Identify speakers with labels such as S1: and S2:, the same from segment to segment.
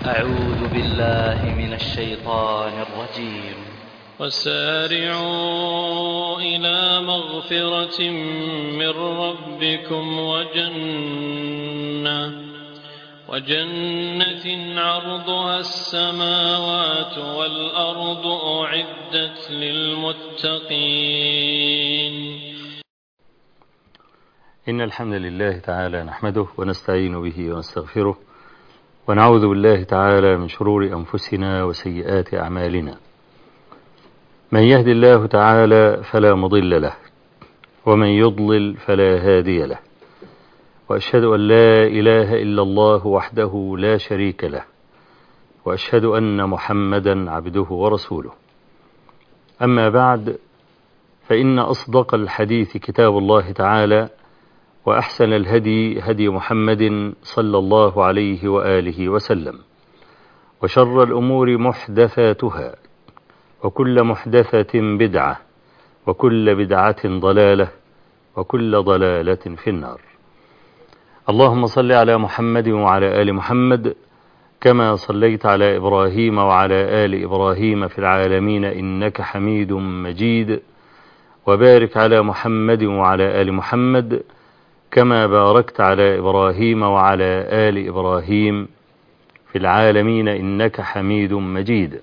S1: أعوذ بالله من الشيطان الرجيم.
S2: وسارعوا إلى مغفرة من ربكم وجنة عرضها السماوات والأرض أعدت للمتقين.
S3: إن الحمد لله تعالى نحمده ونستعين به ونستغفره ونعوذ بالله تعالى من شرور أنفسنا وسيئات أعمالنا. من يهد الله تعالى فلا مضل له ومن يضلل فلا هادي له، وأشهد أن لا إله إلا الله وحده لا شريك له، وأشهد أن محمدا عبده ورسوله. أما بعد، فإن أصدق الحديث كتاب الله تعالى، وأحسن الهدي هدي محمد صلى الله عليه وآله وسلم، وشر الأمور محدثاتها، وكل محدثة بدعة، وكل بدعة ضلالة، وكل ضلالة في النار. اللهم صل على محمد وعلى آل محمد كما صليت على إبراهيم وعلى آل إبراهيم في العالمين إنك حميد مجيد، وبارك على محمد وعلى آل محمد كما باركت على إبراهيم وعلى آل إبراهيم في العالمين إنك حميد مجيد.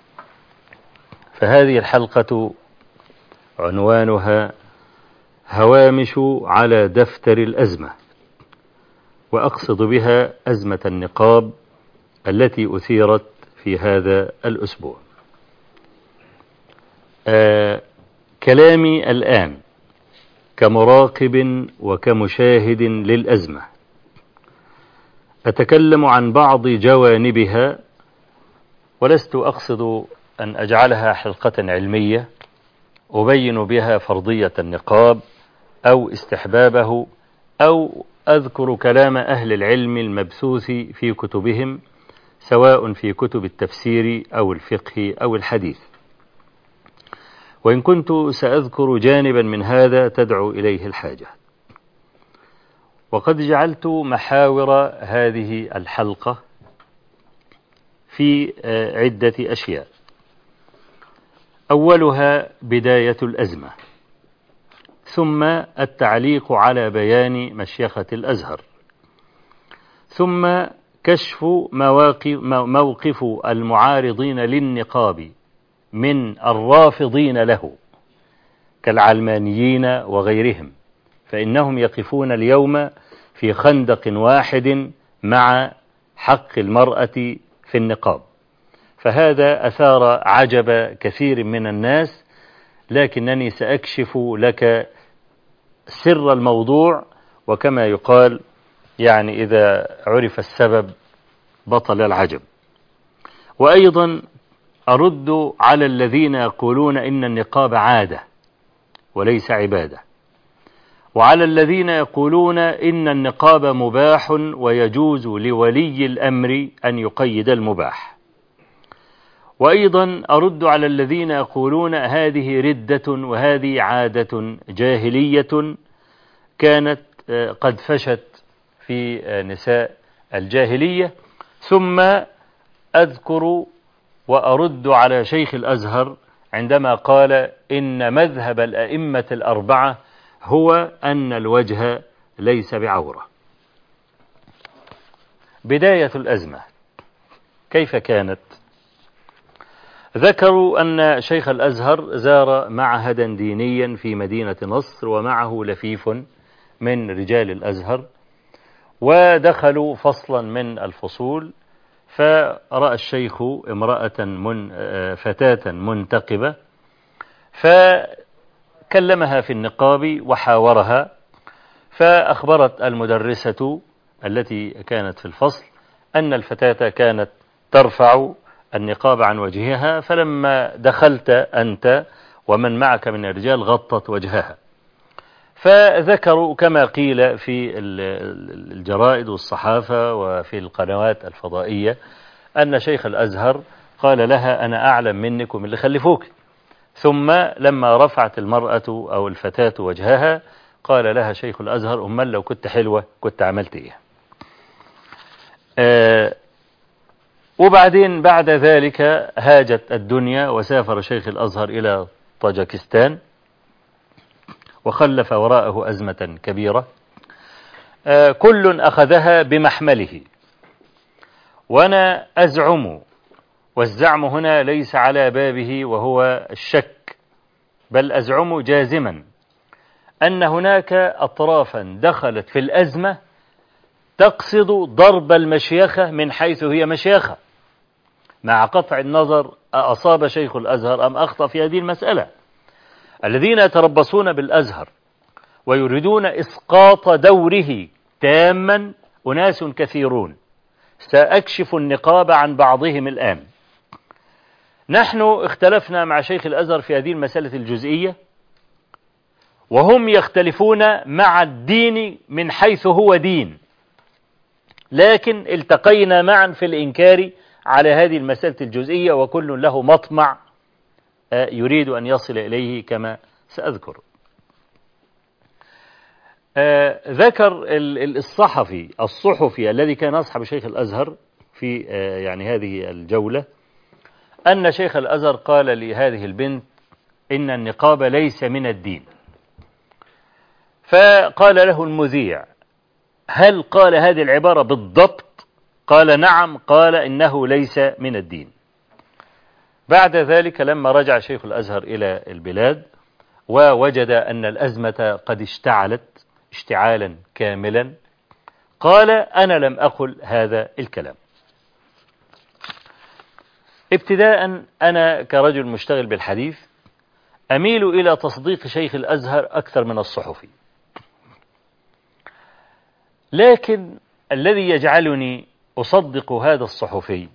S3: فهذه الحلقة عنوانها هوامش على دفتر الأزمة، وأقصد بها أزمة النقاب التي أثيرت في هذا الأسبوع. كلامي الآن كمراقب وكمشاهد للأزمة، أتكلم عن بعض جوانبها، ولست أقصد أن أجعلها حلقة علمية أبين بها فرضية النقاب أو استحبابه، أو أذكر كلام أهل العلم المبثوث في كتبهم، سواء في كتب التفسير أو الفقه أو الحديث. وإن كنت سأذكر جانبا من هذا تدعو إليه الحاجة. وقد جعلت محاور هذه الحلقة في عدة أشياء. أولها بداية الأزمة، ثم التعليق على بيان مشيخة الأزهر، ثم كشف موقف المعارضين للنقاب من الرافضين له كالعلمانيين وغيرهم، فإنهم يقفون اليوم في خندق واحد مع حق المرأة في النقاب. فهذا أثار عجب كثير من الناس، لكنني سأكشف لك سر الموضوع، وكما يقال يعني إذا عرف السبب بطل العجب. وأيضا أرد على الذين يقولون إن النقاب عادة وليس عبادة، وعلى الذين يقولون إن النقاب مباح ويجوز لولي الأمر أن يقيد المباح. وأيضا أرد على الذين يقولون هذه ردة وهذه عادة جاهلية كانت قد فشت في نساء الجاهلية. ثم أذكر وأرد على شيخ الأزهر عندما قال إن مذهب الأئمة الأربعة هو أن الوجه ليس بعورة. بداية الأزمة كيف كانت؟ ذكروا أن شيخ الأزهر زار معهدا دينيا في مدينة نصر، ومعه لفيف من رجال الأزهر، ودخلوا فصلا من الفصول، فرأى الشيخ فتاة منتقبة، فكلمها في النقاب وحاورها، فأخبرت المدرسة التي كانت في الفصل أن الفتاة كانت ترفع النقاب عن وجهها، فلما دخلت أنت ومن معك من الرجال غطت وجهها. فذكروا كما قيل في الجرائد والصحافة وفي القنوات الفضائية أن شيخ الأزهر قال لها أنا أعلم منك ومن اللي خلفوك. ثم لما رفعت المرأة أو الفتاة وجهها قال لها شيخ الأزهر أمال لو كنت حلوة كنت عملت إيه؟ وبعدين بعد ذلك هاجت الدنيا وسافر شيخ الأزهر إلى طاجكستان وخلف وراءه أزمة كبيرة كل أخذها بمحمله. وأنا أزعم، والزعم هنا ليس على بابه وهو الشك، بل أزعم جازما أن هناك أطرافا دخلت في الأزمة تقصد ضرب المشيخة من حيث هي مشيخة، مع قطع النظر أصاب شيخ الأزهر أم أخطأ في هذه المسألة. الذين يتربصون بالأزهر ويريدون إسقاط دوره تاما أناس كثيرون، سأكشف النقاب عن بعضهم الآن. نحن اختلفنا مع شيخ الأزهر في هذه المسألة الجزئية، وهم يختلفون مع الدين من حيث هو دين، لكن التقينا معا في الإنكار على هذه المسألة الجزئية، وكل له مطمع يريد أن يصل إليه كما سأذكر. ذكر الصحفي الذي كان أصحاب شيخ الأزهر في يعني هذه الجولة أن شيخ الأزهر قال لهذه البنت إن النقاب ليس من الدين. فقال له المذيع: هل قال هذه العبارة بالضبط؟ قال: نعم. قال: إنه ليس من الدين. بعد ذلك لما رجع شيخ الأزهر إلى البلاد ووجد أن الأزمة قد اشتعلت اشتعالا كاملا، قال: أنا لم أقل هذا الكلام. ابتداء أنا كرجل مشتغل بالحديث أميل إلى تصديق شيخ الأزهر أكثر من الصحفي، لكن الذي يجعلني أصدق هذا الصحفي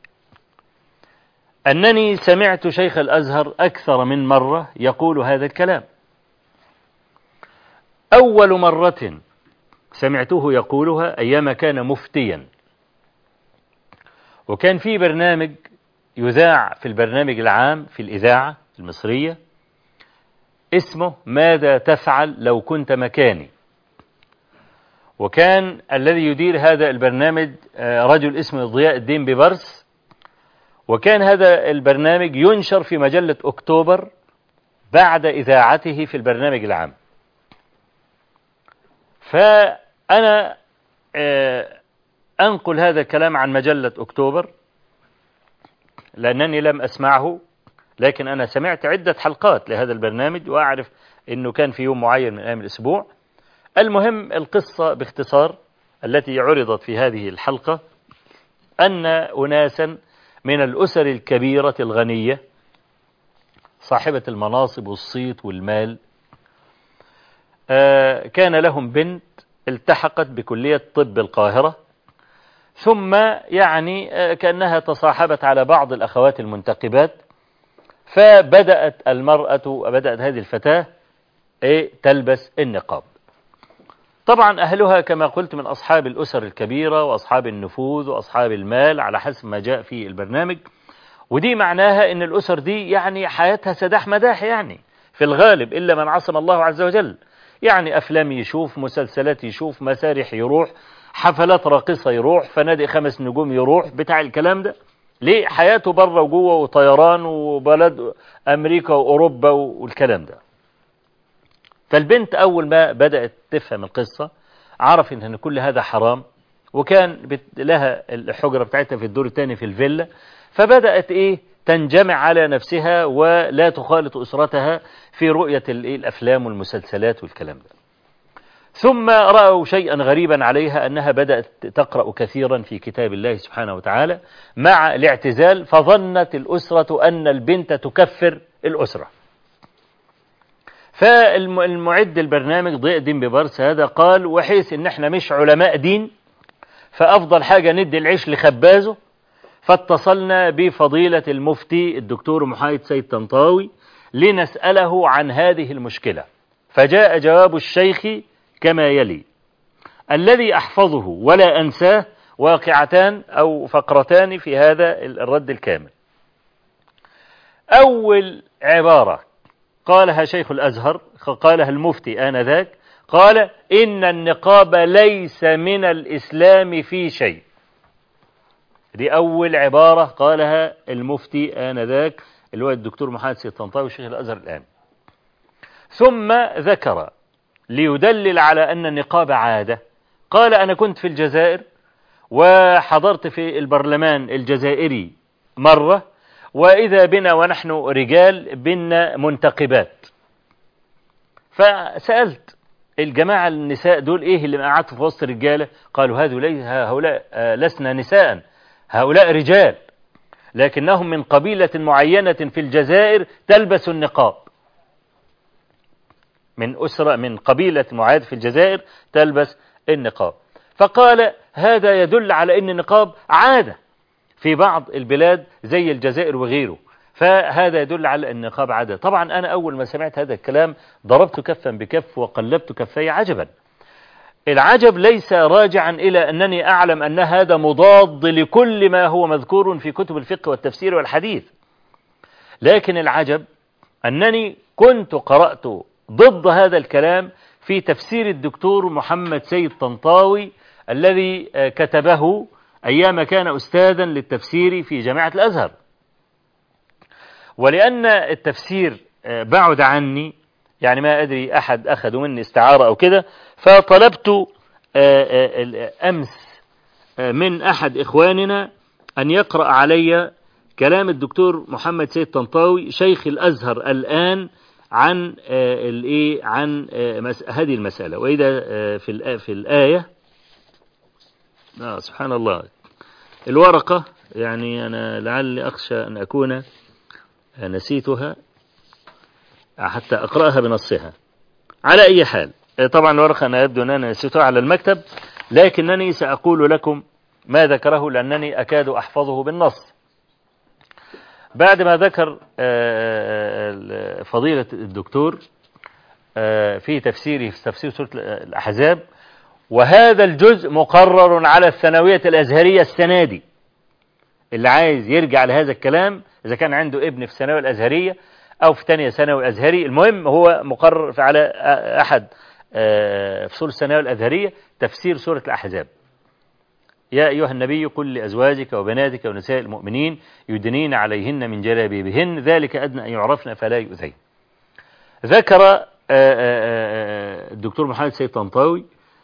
S3: أنني سمعت شيخ الأزهر أكثر من مرة يقول هذا الكلام. أول مرة سمعته يقولها أيام كان مفتيا، وكان في برنامج يذاع في البرنامج العام في الإذاعة المصرية اسمه ماذا تفعل لو كنت مكاني، وكان الذي يدير هذا البرنامج رجل اسمه ضياء الدين ببرس، وكان هذا البرنامج ينشر في مجلة أكتوبر بعد إذاعته في البرنامج العام. فأنا أنقل هذا الكلام عن مجلة أكتوبر لأنني لم أسمعه، لكن أنا سمعت عدة حلقات لهذا البرنامج وأعرف أنه كان في يوم معين من أيام الأسبوع. المهم القصة باختصار التي عرضت في هذه الحلقة أن أناسا من الأسر الكبيرة الغنية صاحبة المناصب والصيت والمال كان لهم بنت التحقت بكلية طب القاهرة، ثم يعني كأنها تصاحبت على بعض الأخوات المنتقبات، فبدأت هذه الفتاة تلبس النقاب. طبعا أهلها كما قلت من أصحاب الأسر الكبيرة وأصحاب النفوذ وأصحاب المال على حسب ما جاء في البرنامج، ودي معناها أن الأسر دي يعني حياتها سداح مداح يعني في الغالب، إلا من عصم الله عز وجل. يعني أفلام يشوف، مسلسلات يشوف، مسارح يروح، حفلات راقصة يروح، فنادق 5 نجوم يروح، بتاع الكلام ده ليه حياته بره وجوه وطيران وبلد أمريكا وأوروبا والكلام ده. فالبنت أول ما بدأت تفهم القصة عرف إن كل هذا حرام، وكان لها الحجرة بتاعتها في الدور الثاني في الفيلا، فبدأت تنجمع على نفسها ولا تخالط أسرتها في رؤية الأفلام والمسلسلات والكلام ده. ثم رأوا شيئا غريبا عليها أنها بدأت تقرأ كثيرا في كتاب الله سبحانه وتعالى مع الاعتزال، فظنت الأسرة أن البنت تكفر الأسرة. فالمعد البرنامج ضياء الدين ببرس هذا قال: وحيث ان احنا مش علماء دين فأفضل حاجة ندي العيش لخبازه، فاتصلنا بفضيلة المفتي الدكتور محايد سيد طنطاوي لنسأله عن هذه المشكلة. فجاء جواب الشيخ كما يلي، الذي أحفظه ولا أنساه واقعتان أو فقرتان في هذا الرد الكامل. أول عبارة قالها شيخ الأزهر قالها المفتي آنذاك، قال: إن النقاب ليس من الإسلام في شيء. دي أول عبارة قالها المفتي آنذاك اللي هو الدكتور محمد سيد طنطاوي شيخ الأزهر الآن. ثم ذكر ليدلل على أن النقاب عادة، قال أنا كنت في الجزائر وحضرت في البرلمان الجزائري مرة، وإذا بنا ونحن رجال بنا منتقبات، فسألت الجماعة النساء دول إيه اللي قعدت في وسط رجالة؟ قالوا هؤلاء لسنا نساء، هؤلاء رجال، لكنهم من قبيلة معينة في الجزائر تلبس النقاب، من أسرة من قبيلة معينة في الجزائر تلبس النقاب. فقال هذا يدل على أن النقاب عادة في بعض البلاد زي الجزائر وغيره، فهذا يدل على أن النقاب عادة. طبعا أنا أول ما سمعت هذا الكلام ضربت كفا بكف وقلبت كفي عجبا. العجب ليس راجعا إلى أنني أعلم أن هذا مضاد لكل ما هو مذكور في كتب الفقه والتفسير والحديث، لكن العجب أنني كنت قرأت ضد هذا الكلام في تفسير الدكتور محمد سيد طنطاوي الذي كتبه أيام كان أستاذا للتفسير في جامعة الأزهر. ولأن التفسير بعد عني، يعني ما أدري أحد أخذوا مني استعارة أو كده، فطلبت أمس من أحد إخواننا أن يقرأ علي كلام الدكتور محمد سيد طنطاوي شيخ الأزهر الآن عن هذه المسألة. وإذا في الآية سبحان الله الورقة، يعني أنا لعلي أخشى أن أكون نسيتها حتى أقرأها بنصها. على أي حال، طبعا الورقة أنا يبدو أن أنا نسيتها على المكتب، لكنني سأقول لكم ما ذكره لأنني أكاد أحفظه بالنص. بعد ما ذكر فضيلة الدكتور في تفسيره في تفسير سورة الأحزاب، وهذا الجزء مقرر على الثانوية الأزهرية السنة دي، اللي عايز يرجع لهذا الكلام إذا كان عنده ابن في الثانوية الأزهرية أو في ثانية ثانوي أزهري، المهم هو مقرر على أحد فصول الثانوية الأزهرية تفسير سورة الأحزاب. يا أيها النبي قل لأزواجك وبناتك ونساء المؤمنين يدنين عليهن من جلابيبهن ذلك أدنى أن يعرفن فلا يؤذين. ذكر الدكتور محمد سيد طنطاوي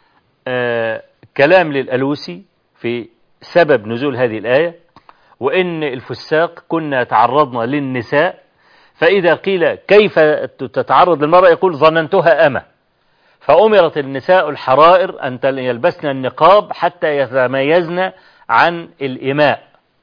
S3: كلام للألوسي في سبب نزول هذه الآية، وإن الفساق كنا تعرضنا للنساء، فإذا قيل كيف تتعرض للمرأة يقول ظننتها أمة، فأمرت النساء الحرائر أن يلبسن النقاب حتى يتميزن عن الإماء.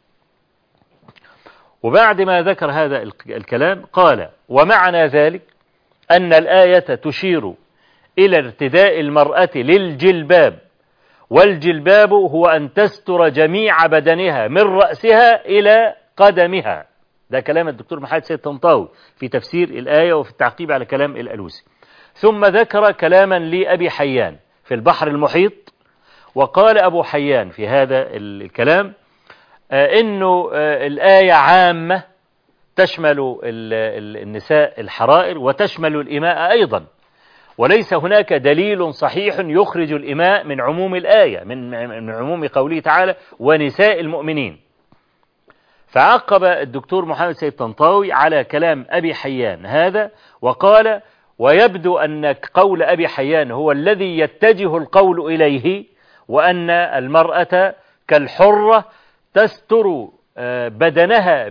S3: وبعد ما ذكر هذا الكلام قال ومعنى ذلك أن الآية تشير إلى ارتداء المرأة للجلباب، والجلباب هو أن تستر جميع بدنها من رأسها إلى قدمها. ده كلام الدكتور محمد سيد طنطاوي في تفسير الآية وفي التعقيب على كلام الألوسي. ثم ذكر كلاما لأبي حيان في البحر المحيط، وقال أبو حيان في هذا الكلام إنه الآية عامة تشمل النساء الحرائر وتشمل الإماء أيضا، وليس هناك دليل صحيح يخرج الإماء من عموم الآية، من عموم قوله تعالى ونساء المؤمنين. فعقب الدكتور محمد سيد طنطاوي على كلام أبي حيان هذا وقال ويبدو أن قول أبي حيان هو الذي يتجه القول إليه، وأن المرأة كالحرة تستر بدنها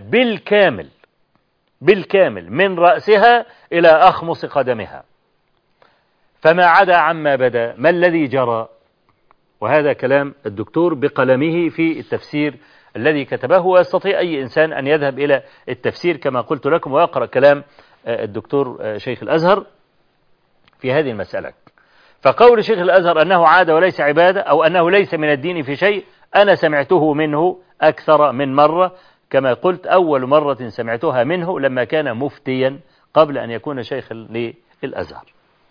S3: بالكامل من رأسها إلى أخمص قدمها، فما عدا عما بدا ما الذي جرى. وهذا كلام الدكتور بقلمه في التفسير الذي كتبه، ويستطيع أي إنسان أن يذهب إلى التفسير كما قلت لكم ويقرأ كلام الدكتور شيخ الأزهر في هذه المسألة. فقول شيخ الأزهر أنه عادة وليس عبادة أو أنه ليس من الدين في شيء أنا سمعته منه أكثر من مرة، كما قلت أول مرة سمعتها منه لما كان مفتيا قبل أن يكون شيخ للأزهر.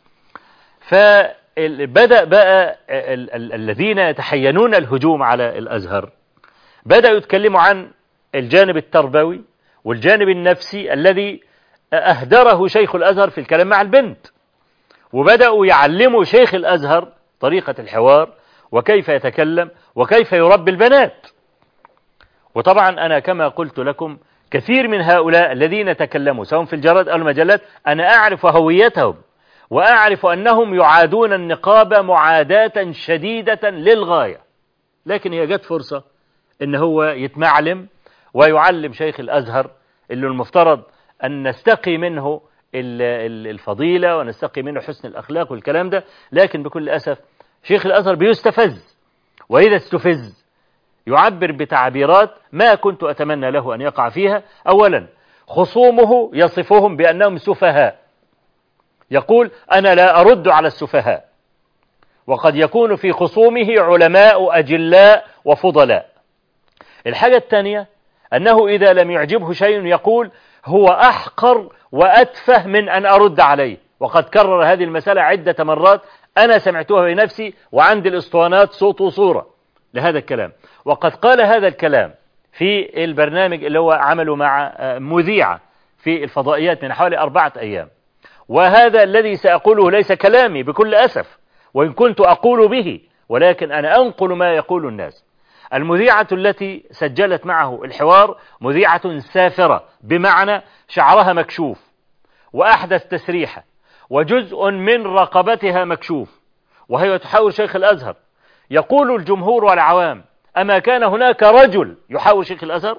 S3: فبدأ بقى الذين يتحينون الهجوم على الأزهر بدأوا يتكلموا عن الجانب التربوي والجانب النفسي الذي أهدره شيخ الأزهر في الكلام مع البنت، وبدأوا يعلموا شيخ الأزهر طريقة الحوار وكيف يتكلم وكيف يربي البنات. وطبعا أنا كما قلت لكم كثير من هؤلاء الذين تكلموا سواء في الجرائد أو المجلات أنا أعرف هويتهم، وأعرف أنهم يعادون النقاب معاداة شديدة للغاية، لكن هي جت فرصة إن هو يتمعلم ويعلم شيخ الأزهر اللي المفترض أن نستقي منه الفضيلة ونستقي منه حسن الأخلاق والكلام ده، لكن بكل أسف شيخ الأزهر بيستفز، وإذا استفز يعبر بتعبيرات ما كنت أتمنى له أن يقع فيها. أولا خصومه يصفهم بأنهم سفهاء، يقول أنا لا أرد على السفهاء، وقد يكون في خصومه علماء أجلاء وفضلاء. الحاجة الثانية أنه إذا لم يعجبه شيء يقول هو أحقر وأتفه من أن أرد عليه، وقد كرر هذه المسألة عدة مرات أنا سمعتها بنفسي وعندي الأسطوانات صوت وصورة لهذا الكلام. وقد قال هذا الكلام في البرنامج اللي هو عمله مع مذيعة في الفضائيات من حوالي 4 أيام، وهذا الذي سأقوله ليس كلامي بكل أسف وإن كنت أقول به، ولكن أنا أنقل ما يقول الناس. المذيعة التي سجلت معه الحوار مذيعة سافرة، بمعنى شعرها مكشوف وأحدث تسريحة وجزء من رقبتها مكشوف، وهي تحاور شيخ الأزهر. يقول الجمهور والعوام أما كان هناك رجل يحاور شيخ الأزهر،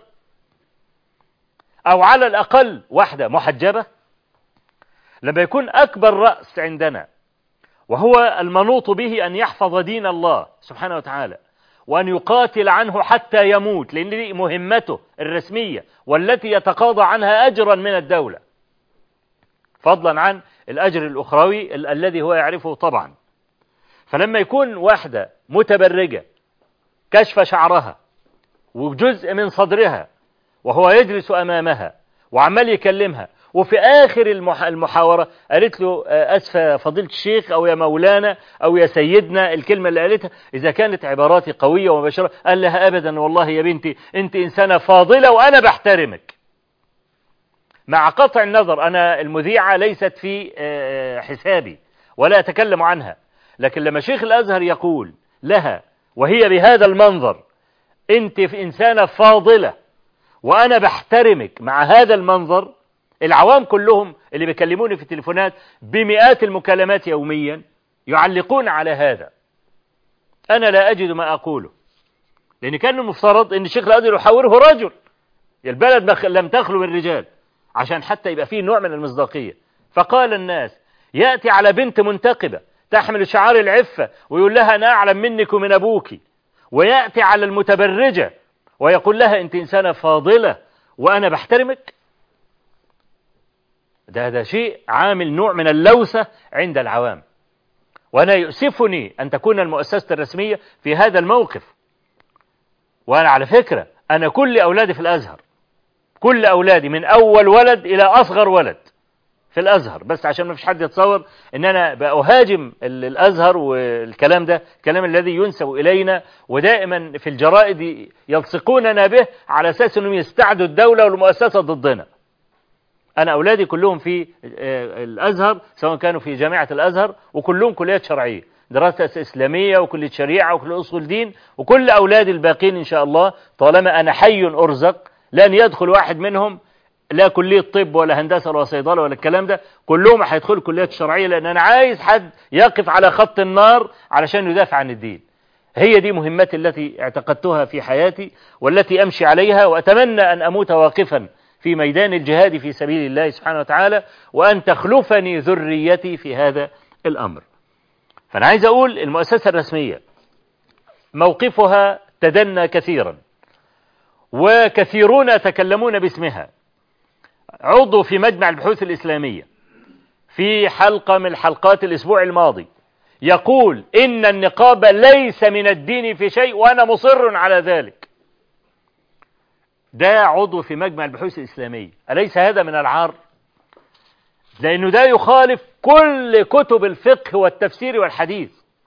S3: أو على الأقل واحدة محجبة؟ لما يكون أكبر رأس عندنا وهو المنوط به أن يحفظ دين الله سبحانه وتعالى وأن يقاتل عنه حتى يموت، لأن دي مهمته الرسمية والتي يتقاضى عنها أجرا من الدولة، فضلا عن الأجر الأخروي الذي هو يعرفه طبعا. فلما يكون واحدة متبرجة كشف شعرها وجزء من صدرها وهو يجلس أمامها وعمال يكلمها، وفي آخر المحاورة قالت له أسفة فضيلة الشيخ أو يا مولانا أو يا سيدنا، الكلمة اللي قالتها إذا كانت عباراتي قوية ومباشرة، قال لها أبدا والله يا بنتي أنت إنسانة فاضلة وأنا بحترمك. مع قطع النظر أنا المذيعة ليست في حسابي ولا أتكلم عنها، لكن لما شيخ الأزهر يقول لها وهي بهذا المنظر أنت في إنسانة فاضلة وأنا بحترمك، مع هذا المنظر العوام كلهم اللي بيكلموني في التليفونات بمئات المكالمات يوميا يعلقون على هذا. أنا لا أجد ما أقوله، لأن كان المفترض أن الشيخ الأزهر يحاوره رجل، البلد لم تخلو من رجال عشان حتى يبقى فيه نوع من المصداقية. فقال الناس يأتي على بنت منتقبة تحمل شعار العفة ويقول لها أنا أعلم منك ومن أبوك، ويأتي على المتبرجة ويقول لها أنت إنسانة فاضلة وأنا بحترمك. ده شيء عامل نوع من اللوثة عند العوام، وأنا يؤسفني أن تكون المؤسسة الرسمية في هذا الموقف. وأنا على فكرة أنا كل أولادي في الأزهر، كل أولادي من أول ولد إلى أصغر ولد في الأزهر، بس عشان ما فيش حد يتصور أن أنا بأهاجم الأزهر والكلام ده، الكلام الذي ينسب إلينا ودائما في الجرائد يلصقوننا به على أساس أنهم يستعدوا الدولة والمؤسسة ضدنا. أنا أولادي كلهم في الأزهر، سواء كانوا في جامعة الأزهر وكلهم كليات شرعية، دراسة إسلامية وكلية شريعة وكلية أصول دين، وكل أولادي الباقين إن شاء الله طالما أنا حي أرزق لن يدخل واحد منهم لا كلية طب ولا هندسة ولا صيدلة ولا الكلام ده، كلهم هيدخلوا كليات شرعية، لأن أنا عايز حد يقف على خط النار علشان يدافع عن الدين. هي دي مهمتي التي اعتقدتها في حياتي والتي أمشي عليها، وأتمنى أن أموت واقفا في ميدان الجهاد في سبيل الله سبحانه وتعالى، وأن تخلفني ذريتي في هذا الأمر. فأنا عايز أقول المؤسسة الرسمية موقفها تدنى كثيرا، وكثيرون يتكلمون باسمها. عضو في مجمع البحوث الإسلامية في حلقة من حلقات الأسبوع الماضي يقول إن النقاب ليس من الدين في شيء وأنا مصر على ذلك. ده عضو في مجمع البحوث الإسلامية، أليس هذا من العار؟ لأنه ده يخالف كل كتب الفقه والتفسير والحديث.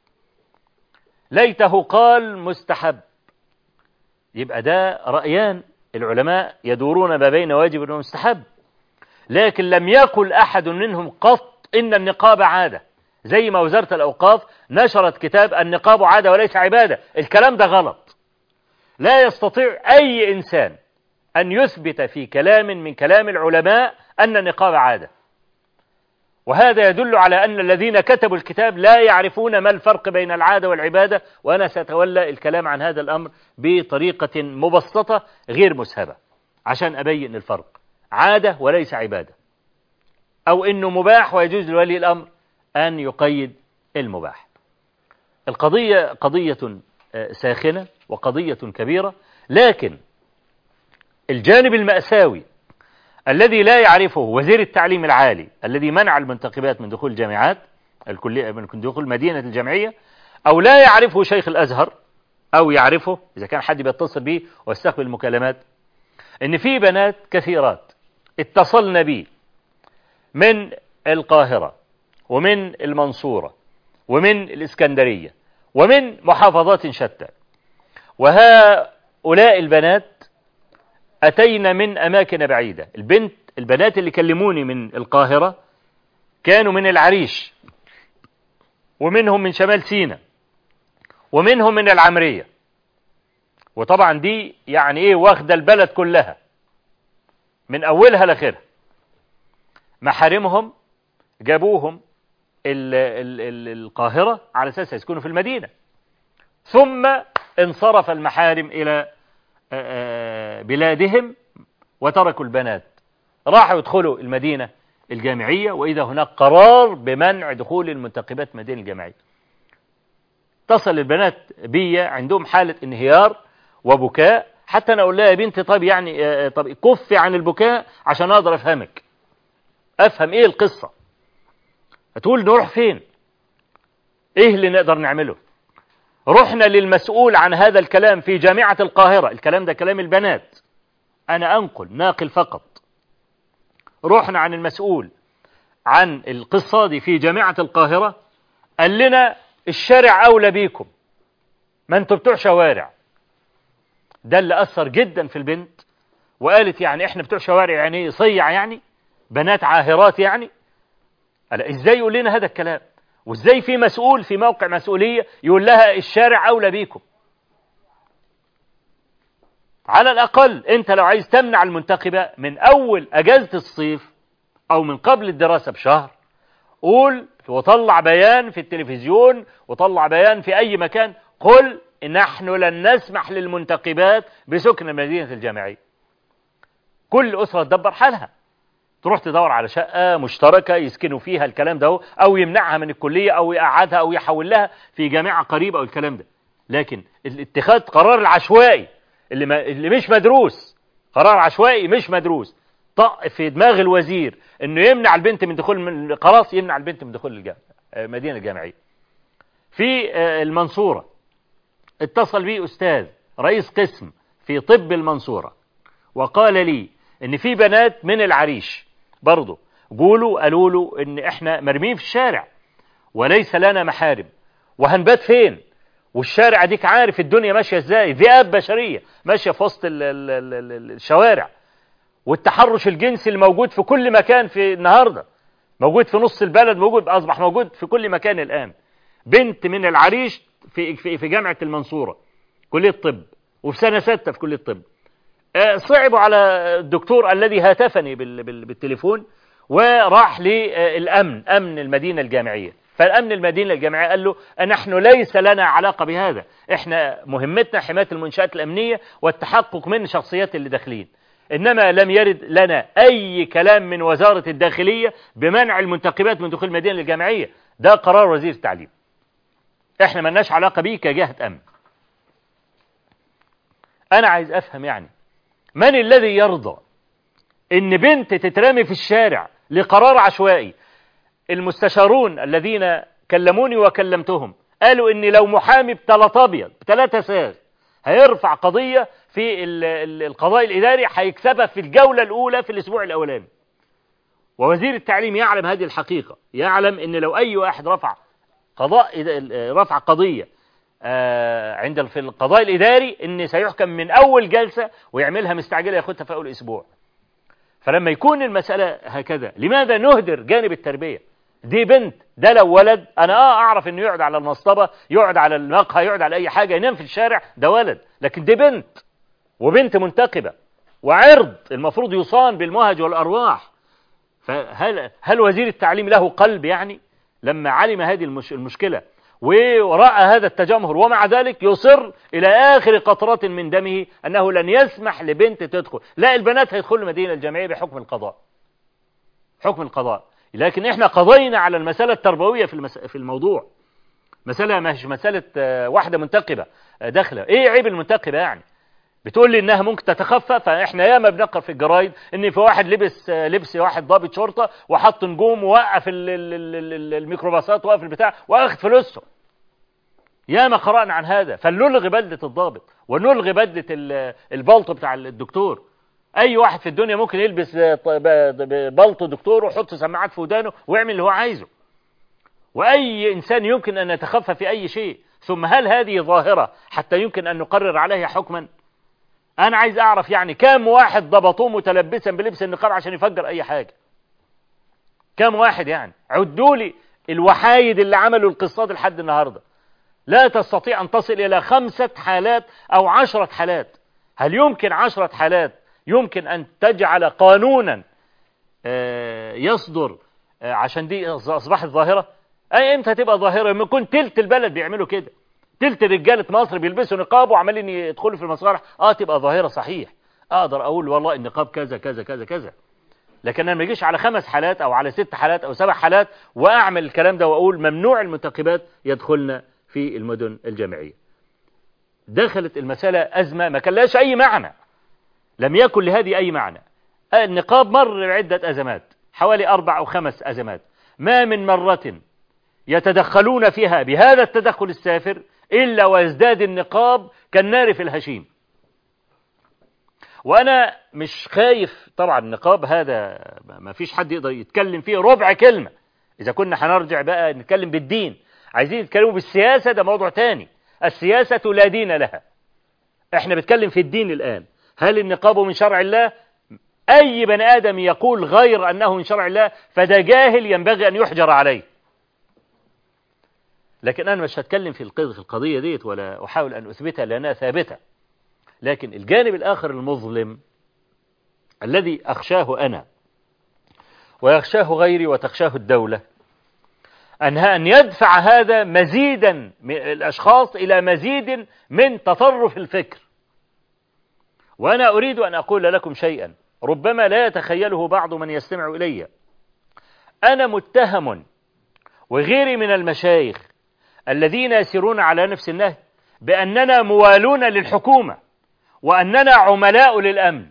S3: ليته قال مستحب، يبقى ده رأيان العلماء يدورون ما بين واجب ومستحب، لكن لم يقل أحد منهم قط إن النقاب عادة، زي ما وزارة الأوقاف نشرت كتاب النقاب عادة وليس عبادة. الكلام ده غلط. لا يستطيع أي إنسان أن يثبت في كلام من كلام العلماء أن النقاب عادة، وهذا يدل على أن الذين كتبوا الكتاب لا يعرفون ما الفرق بين العادة والعبادة، وأنا سأتولى الكلام عن هذا الأمر بطريقة مبسطة غير مسهبة عشان أبين الفرق، عادة وليس عبادة، أو إنه مباح ويجوز لولي الأمر أن يقيد المباح. القضية قضية ساخنة وقضية كبيرة، لكن الجانب المأساوي الذي لا يعرفه وزير التعليم العالي الذي منع المنتخبات من دخول الجامعات الكلية، من دخول المدينة الجامعية، أو لا يعرفه شيخ الأزهر، أو يعرفه إذا كان حد بيتصل به ويستقبل المكالمات، إن في بنات كثيرات اتصلن بي من القاهرة ومن المنصورة ومن الإسكندرية ومن محافظات شتى، وهؤلاء البنات أتينا من أماكن بعيدة. البنات اللي كلموني من القاهرة كانوا من العريش، ومنهم من شمال سيناء، ومنهم من العمرية، وطبعا دي يعني ايه واخدة البلد كلها من أولها لآخرها. محارمهم جابوهم القاهرة على أساس يسكنوا في المدينة، ثم انصرف المحارم إلى بلادهم وتركوا البنات، راحوا يدخلوا المدينة الجامعية، وإذا هناك قرار بمنع دخول المنتخبات المدينة الجامعية. اتصل البنات بي عندهم حالة انهيار وبكاء، حتى أنا أقول لها يا بنتي طب يعني طب كفي عن البكاء عشان أقدر أفهمك، أفهم إيه القصة. هتقول نروح فين؟ إيه اللي نقدر نعمله؟ رحنا للمسؤول عن هذا الكلام في جامعة القاهرة، الكلام ده كلام البنات، أنا ناقل فقط. رحنا عن المسؤول عن القصة دي في جامعة القاهرة، قال لنا الشارع أولى بيكم، ما انتوا بتوع شوارع. ده اللي أثر جدا في البنت، وقالت يعني إحنا بتوع شوارع يعني صيع، يعني بنات عاهرات يعني. قال إزاي يقول لنا هذا الكلام؟ وإزاي في مسؤول في موقع مسؤولية يقول لها الشارع أولى بيكم؟ على الأقل أنت لو عايز تمنع المنتخبة من أول أجازة الصيف أو من قبل الدراسة بشهر، قول وطلع بيان في التلفزيون وطلع بيان في أي مكان، قل نحن لن نسمح للمنتخبات بسكن المدينة الجامعية. كل أسرة تدبر حالها، تروح تدور على شقة مشتركة يسكنوا فيها الكلام ده، أو يمنعها من الكلية أو يقعدها أو يحول لها في جامعة قريبة أو الكلام ده. لكن الاتخاذ قرار العشوائي اللي مش مدروس، قرار عشوائي مش مدروس، طق في دماغ الوزير انه يمنع البنت من دخول، خلاص يمنع البنت من دخول المدينة الجامعية. في المنصورة اتصل بي أستاذ رئيس قسم في طب المنصورة وقال لي ان في بنات من العريش برضه قالوا له ان احنا مرمين في الشارع وليس لنا محارم، وهنبات فين؟ والشارع ديك عارف الدنيا ماشية ازاي، ذئاب بشرية ماشية في وسط الشوارع، والتحرش الجنسي الموجود في كل مكان في النهاردة، موجود في نص البلد، أصبح موجود في كل مكان الآن. بنت من العريش في جامعة المنصورة كلية الطب، وفي سنة 6 في كلية الطب، صعبوا على الدكتور الذي هاتفني بالتليفون وراح للأمن، أمن المدينة الجامعية. فالأمن المدينة الجامعية قال له نحن ليس لنا علاقة بهذا، احنا مهمتنا حماية المنشآت الأمنية والتحقق من شخصيات اللي داخلين، إنما لم يرد لنا أي كلام من وزارة الداخلية بمنع المنتخبات من دخول المدينة الجامعية، ده قرار وزير التعليم، احنا ملناش علاقة بيه كجهة أمن. أنا عايز أفهم يعني من الذي يرضى إن بنت تترمي في الشارع لقرار عشوائي؟ المستشارون الذين كلموني وكلمتهم قالوا إن لو محامي بثلاث أبيض ب3 ساغ هيرفع قضية في القضاء الإداري هيكسبها في الجولة الأولى في الأسبوع الأولاني. ووزير التعليم يعلم هذه الحقيقة، يعلم إن لو أي واحد رفع قضية في القضاء الإداري إن سيحكم من أول جلسة، ويعملها مستعجلة ياخدها في أول أسبوع. فلما يكون المسألة هكذا، لماذا نهدر جانب التربية؟ دي بنت، ده لو ولد أنا أعرف إنه يقعد على المصطبة، يقعد على المقهى، يقعد على أي حاجة، ينام في الشارع، ده ولد. لكن دي بنت، وبنت منتقبة، وعرض المفروض يصان بالمهج والأرواح. فهل وزير التعليم له قلب يعني لما علم هذه المشكلة ورأى هذا التجمهر، ومع ذلك يصر إلى آخر قطرة من دمه أنه لن يسمح لبنت تدخل؟ لا، البنات هيدخلوا المدينة الجامعية بحكم القضاء، حكم القضاء. لكن احنا قضينا على المسألة التربوية في الموضوع. مسألة مش مسألة واحدة منتقبة داخلة. ايه عيب المنتقبة يعني؟ بتقول لي انها ممكن تتخفى. فاحنا ياما بنقرا في الجرايد ان في واحد لبس واحد ضابط شرطة وحط نجوم ووقف الميكروباصات، وقف البتاع واخذ فلوسه. ياما قرأنا عن هذا. فنلغي بدلة الضابط ونلغي بدلة البلطو بتاع الدكتور. اي واحد في الدنيا ممكن يلبس بلطو دكتور ويحط سماعات في ودانه ويعمل اللي هو عايزه، واي انسان يمكن ان يتخفى في اي شيء. ثم هل هذه ظاهرة حتى يمكن ان نقرر عليها حكما؟ انا عايز اعرف يعني كام واحد ضبطوه متلبسا بلبس النقاب عشان يفجر اي حاجة؟ كام واحد يعني؟ عدوا لي الوحايد اللي عملوا القصات لحد النهاردة. لا تستطيع ان تصل الى 5 حالات او 10 حالات. هل يمكن 10 حالات يمكن أن تجعل قانونا يصدر عشان دي أصبحت ظاهرة؟ أي إمتى تبقى ظاهرة؟ لما يكون تلت البلد بيعملوا كده، تلت رجالة مصر بيلبسوا نقاب وعمالين يدخلوا في المسارح، تبقى ظاهرة صحيح. أقدر أقول والله النقاب كذا كذا كذا كذا. لكن أنا ما يجيش على 5 حالات أو على 6 حالات أو 7 حالات وأعمل الكلام ده وأقول ممنوع المنتقبات يدخلن في المدن الجامعية. دخلت المسألة أزمة ما كان لهاش أي معنى، لم يكن لهذه أي معنى. النقاب مر بعدة أزمات، حوالي 4 أو 5 أزمات، ما من مرة يتدخلون فيها بهذا التدخل السافر إلا ويزداد النقاب كالنار في الهشيم. وأنا مش خايف طبعا. النقاب هذا ما فيش حد يقدر يتكلم فيه ربع كلمة. إذا كنا هنرجع بقى نتكلم بالدين، عايزين يتكلموا بالسياسة، ده موضوع تاني. السياسة لا دين لها. احنا بنتكلم في الدين الآن. هل النقاب من شرع الله؟ أي بني آدم يقول غير أنه من شرع الله فده جاهل ينبغي أن يحجر عليه. لكن أنا مش هتكلم في القضية ديت ولا أحاول أن أثبتها لأنها ثابتة. لكن الجانب الآخر المظلم الذي أخشاه أنا ويخشاه غيري وتخشاه الدولة، أن يدفع هذا مزيدا من الأشخاص إلى مزيد من تطرف الفكر. وأنا أريد أن أقول لكم شيئا ربما لا يتخيله بعض من يستمع إلي. أنا متهم وغيري من المشايخ الذين يسيرون على نفس النهج بأننا موالون للحكومة وأننا عملاء للأمن.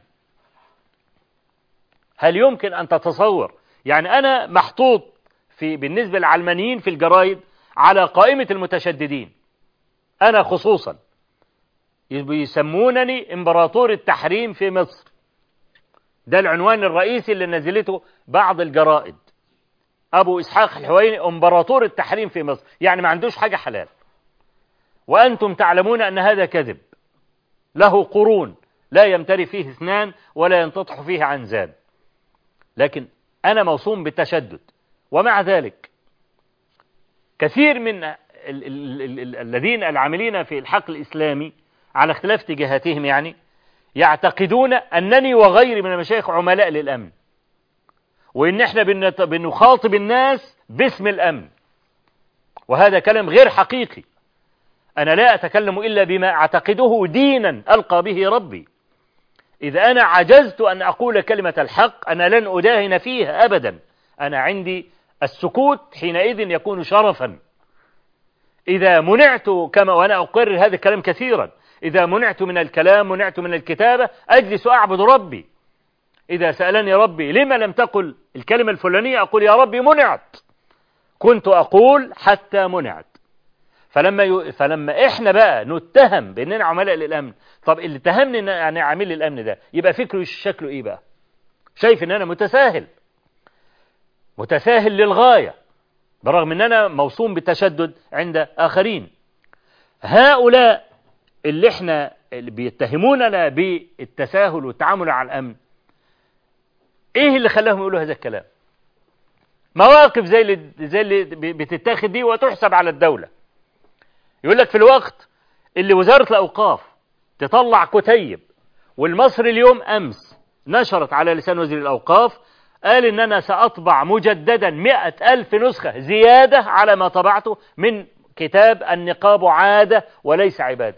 S3: هل يمكن أن تتصور؟ يعني أنا محطوط بالنسبة للعلمانيين في الجرايد على قائمة المتشددين، أنا خصوصا بيسمونني إمبراطور التحريم في مصر. ده العنوان الرئيسي اللي نزلته بعض الجرائد. أبو إسحاق الحويني إمبراطور التحريم في مصر، يعني ما عندوش حاجة حلال. وأنتم تعلمون أن هذا كذب، له قرون لا يمتري فيه 2 ولا ينتطح فيه عنزان. لكن أنا موصوم بالتشدد، ومع ذلك كثير من الذين العاملين في الحقل الإسلامي على اختلاف اتجاهاتهم يعني يعتقدون أنني وغيري من المشايخ عملاء للأمن، وإن احنا بنخاطب الناس باسم الأمن. وهذا كلام غير حقيقي. أنا لا أتكلم إلا بما أعتقده دينا ألقى به ربي. إذا أنا عجزت أن أقول كلمة الحق أنا لن أداهن فيها أبدا. أنا عندي السكوت حينئذ يكون شرفا. إذا منعت وأنا أقرر هذا الكلام كثيرا، إذا منعت من الكلام، منعت من الكتابة، أجلس أعبد ربي. إذا سألني ربي لما لم تقل الكلمة الفلانية أقول يا ربي منعت، كنت أقول حتى منعت. فلما إحنا بقى نتهم بأننا عملاء للأمن، طب اللي اتهمني أن أنا عامل للأمن ده يبقى فكره شكله إيه بقى؟ شايف أن أنا متساهل للغاية برغم أن أنا موصوم بالتشدد عند آخرين. هؤلاء اللي بيتهموننا بالتساهل والتعامل على الأمن، إيه اللي خلاهم يقولوا هذا الكلام؟ مواقف زي اللي بتتاخد دي وتحسب على الدولة. يقول لك في الوقت اللي وزارة الأوقاف تطلع كتيب، والمصري اليوم أمس نشرت على لسان وزير الأوقاف قال إن أنا سأطبع مجددا 100,000 نسخة زيادة على ما طبعته من كتاب النقاب عادة وليس عبادة.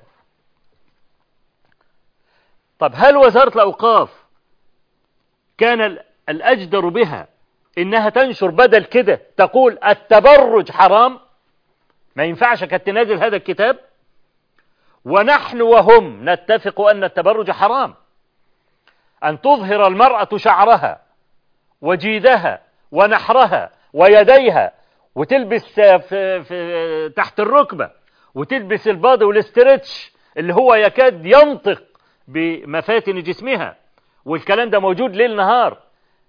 S3: طب هل وزارة الأوقاف كان الأجدر بها إنها تنشر بدل كده تقول التبرج حرام؟ ما ينفعش كانت تنازل هذا الكتاب. ونحن وهم نتفق أن التبرج حرام، أن تظهر المرأة شعرها وجيدها ونحرها ويديها وتلبس في تحت الركبة وتلبس الباضي والاسترتش اللي هو يكاد ينطق بمفاتن جسمها، والكلام ده موجود ليل نهار.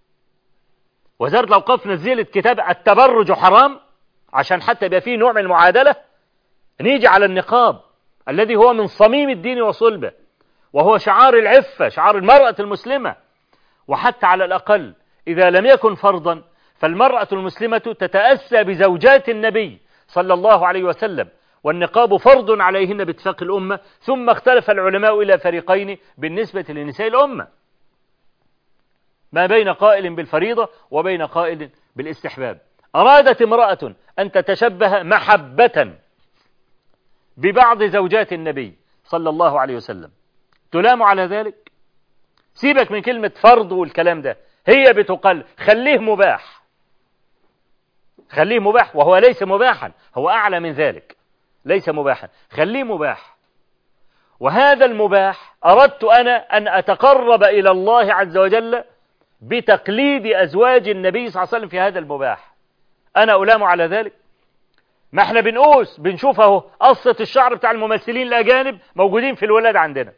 S3: وزارة الأوقاف نزلت كتاب التبرج حرام عشان حتى يبقى فيه نوع من المعادلة. نيجي على النقاب الذي هو من صميم الدين وصلبه، وهو شعار العفة، شعار المرأة المسلمة. وحتى على الأقل إذا لم يكن فرضا فالمرأة المسلمة تتأسى بزوجات النبي صلى الله عليه وسلم، والنقاب فرض عليهن باتفاق الأمة. ثم اختلف العلماء إلى فريقين بالنسبة لنساء الأمة، ما بين قائل بالفريضة وبين قائل بالاستحباب. أرادت امرأة أن تتشبه محبة ببعض زوجات النبي صلى الله عليه وسلم، تلام على ذلك؟ سيبك من كلمة فرض والكلام ده، هي بتقل خليه مباح، خليه مباح، وهو ليس مباحا، هو أعلى من ذلك، ليس مباحا، خليه مباح. وهذا المباح أردت أنا أن أتقرب إلى الله عز وجل بتقليد أزواج النبي صلى الله عليه وسلم في هذا المباح. أنا ألام على ذلك؟ ما احنا بنشوف اهو قصة الشعر بتاع الممثلين الأجانب موجودين في الولاد عندنا.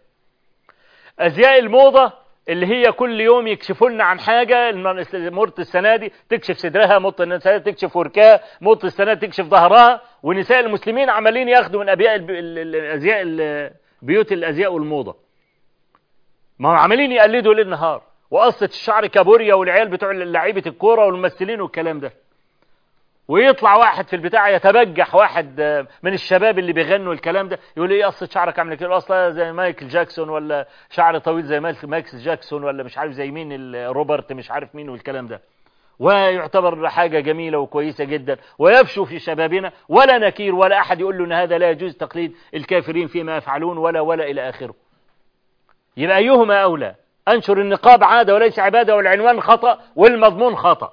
S3: أزياء الموضة اللي هي كل يوم يكشفوا لنا عن حاجة، مرة السنة دي تكشف صدرها، مرة السنة دي تكشف وركها، مرة السنة دي تكشف ظهرها، ونساء المسلمين عمالين ياخدوا من أزياء بيوت الأزياء والموضة. ما هم عمالين يقلدوا ليل نهار، وقصة الشعر كابوريا والعيال بتوع لعيبة الكورة والممثلين والكلام ده. ويطلع واحد في البتاع يتبجح واحد من الشباب اللي بيغنوا الكلام ده، يقول ايه قصة شعرك عامله كده؟ اصلا زي مايكل جاكسون، ولا شعر طويل زي مايكل جاكسون، ولا مش عارف زي مين روبرت مش عارف مين والكلام ده. ويعتبر حاجة جميلة وكويسة جدا، ويفشو في شبابنا ولا نكير، ولا أحد يقول له ان هذا لا يجوز تقليد الكافرين فيما يفعلون ولا إلى آخره. يبقى أيهما أولى؟ أنشر النقاب عادة وليس عبادة والعنوان خطأ والمضمون خطأ،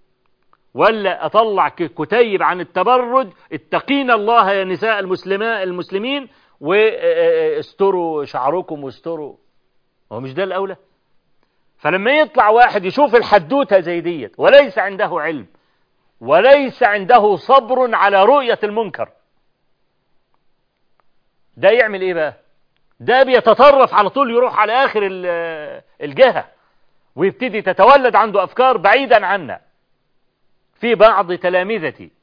S3: ولا أطلع كتيب عن التبرج اتقين الله يا نساء المسلمين واستروا شعركم واستروا؟ هو مش ده الأولى؟ فلما يطلع واحد يشوف الحدوتة زي ديت وليس عنده علم وليس عنده صبر على رؤية المنكر، ده يعمل ايه بقى؟ ده بيتطرف على طول، يروح على آخر الجهة ويبتدي تتولد عنده أفكار بعيدا عنا. في بعض تلامذتي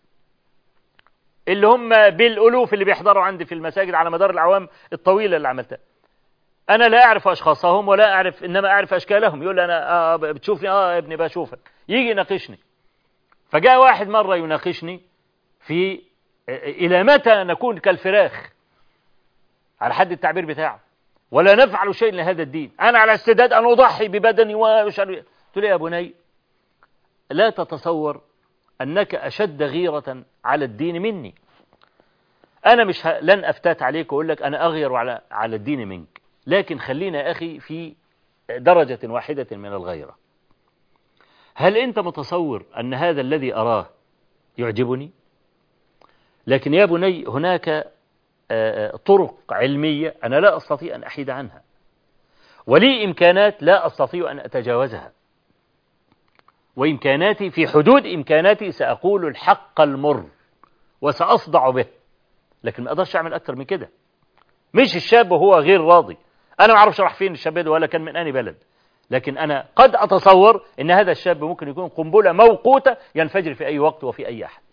S3: اللي هم بالألوف اللي بيحضروا عندي في المساجد على مدار الأعوام الطويلة اللي عملتها، أنا لا أعرف أشخاصهم ولا أعرف، إنما أعرف أشكالهم. يقول لي أنا بتشوفني؟ يا ابني بشوفك. يجي يناقشني. فجاء واحد مرة يناقشني في إلى متى نكون كالفراخ، على حد التعبير بتاعه، ولا نفعل شيء لهذا الدين، أنا على استعداد أن أضحي ببدني ومش عارف. قلت له يا بني لا تتصور أنك أشد غيرة على الدين مني. أنا مش لن أفتات عليك وأقول لك أنا أغير على الدين منك، لكن خلينا أخي في درجة واحدة من الغيرة. هل أنت متصور أن هذا الذي أراه يعجبني؟ لكن يا بني هناك طرق علمية أنا لا أستطيع أن أحيد عنها، ولي إمكانات لا أستطيع أن أتجاوزها، وإمكاناتي في حدود إمكاناتي سأقول الحق المر وسأصدع به، لكن ما أقدرش أعمل أكتر من كده. مش الشاب وهو غير راضي، أنا ما أعرفش راح فين الشاب ده ولا كان من أي بلد، لكن أنا قد أتصور أن هذا الشاب ممكن يكون قنبلة موقوتة ينفجر في أي وقت وفي أي أحد.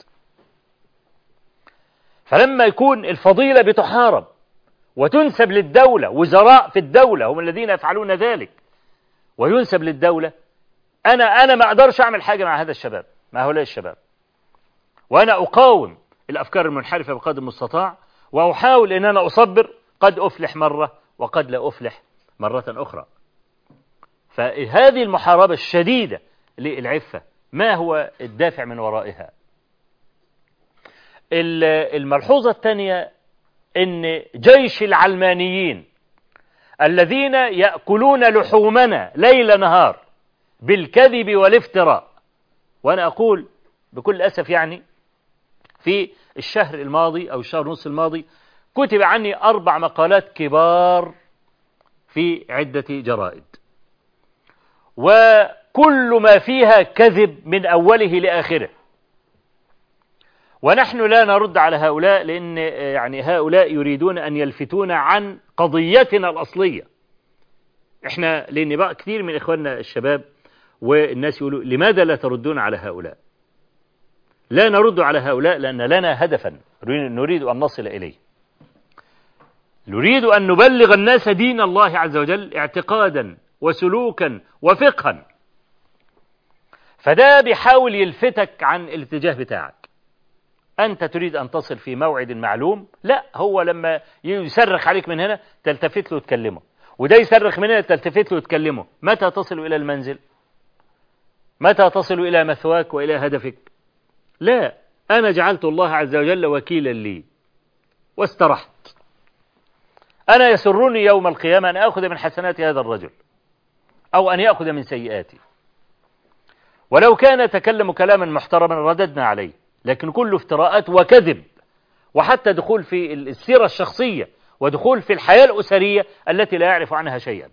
S3: فلما يكون الفضيلة بتحارب وتنسب للدولة، وزراء في الدولة هم الذين يفعلون ذلك، وينسب للدولة، أنا ما أقدرش أعمل حاجة مع هذا الشباب، مع هؤلاء الشباب، وأنا أقاوم الأفكار المنحرفة بقدر المستطاع، وأحاول أن أنا أصبر، قد أفلح مرة وقد لا أفلح مرة أخرى. فهذه المحاربة الشديدة للعفة ما هو الدافع من ورائها؟ الملحوظة الثانية أن جيش العلمانيين الذين يأكلون لحومنا ليل نهار بالكذب والافتراء، وأنا أقول بكل أسف يعني في الشهر الماضي أو الشهر ونص الماضي كتب عني 4 مقالات كبار في عدة جرائد، وكل ما فيها كذب من أوله لآخره، ونحن لا نرد على هؤلاء، لأن يعني هؤلاء يريدون أن يلفتونا عن قضيتنا الأصلية. إحنا لأن بقى كثير من إخواننا الشباب والناس يقولوا لماذا لا تردون على هؤلاء؟ لا نرد على هؤلاء لأن لنا هدفا نريد أن نصل إليه، نريد أن نبلغ الناس دين الله عز وجل اعتقادا وسلوكا وفقها. فده بيحاول يلفتك عن الاتجاه بتاعك. أنت تريد أن تصل في موعد معلوم، لا، هو لما يصرخ عليك من هنا تلتفت له وتكلمه، وده يصرخ من هنا تلتفت له وتكلمه. متى تصل إلى المنزل؟ متى تصل إلى مثواك وإلى هدفك؟ لا، أنا جعلت الله عز وجل وكيلا لي واسترحت. أنا يسرني يوم القيامة أن أخذ من حسنات هذا الرجل أو أن يأخذ من سيئاتي، ولو كان تكلم كلاما محترما رددنا عليه، لكن كله افتراءات وكذب، وحتى دخول في السيرة الشخصية ودخول في الحياة الأسرية التي لا يعرف عنها شيئا.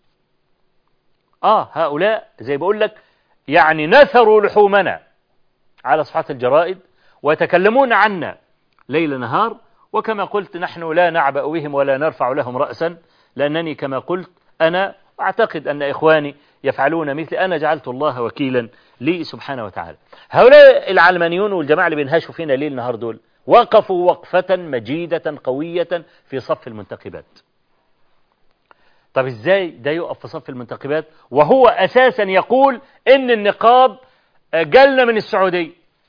S3: هؤلاء زي بقول لك يعني نثروا لحومنا على صفحات الجرائد ويتكلمون عنا ليل نهار، وكما قلت نحن لا نعبأ بهم ولا نرفع لهم رأسا، لأنني كما قلت أنا أعتقد أن إخواني يفعلون مثل أنا جعلت الله وكيلا لي سبحانه وتعالى. هؤلاء العلمانيون والجماعة اللي بينهشوا فينا ليل نهار دول وقفوا وقفة مجيدة قوية في صف المنتخبات. طب إزاي ده يقف في صف المنتخبات وهو أساسا يقول إن النقاب جالنا من السعودية،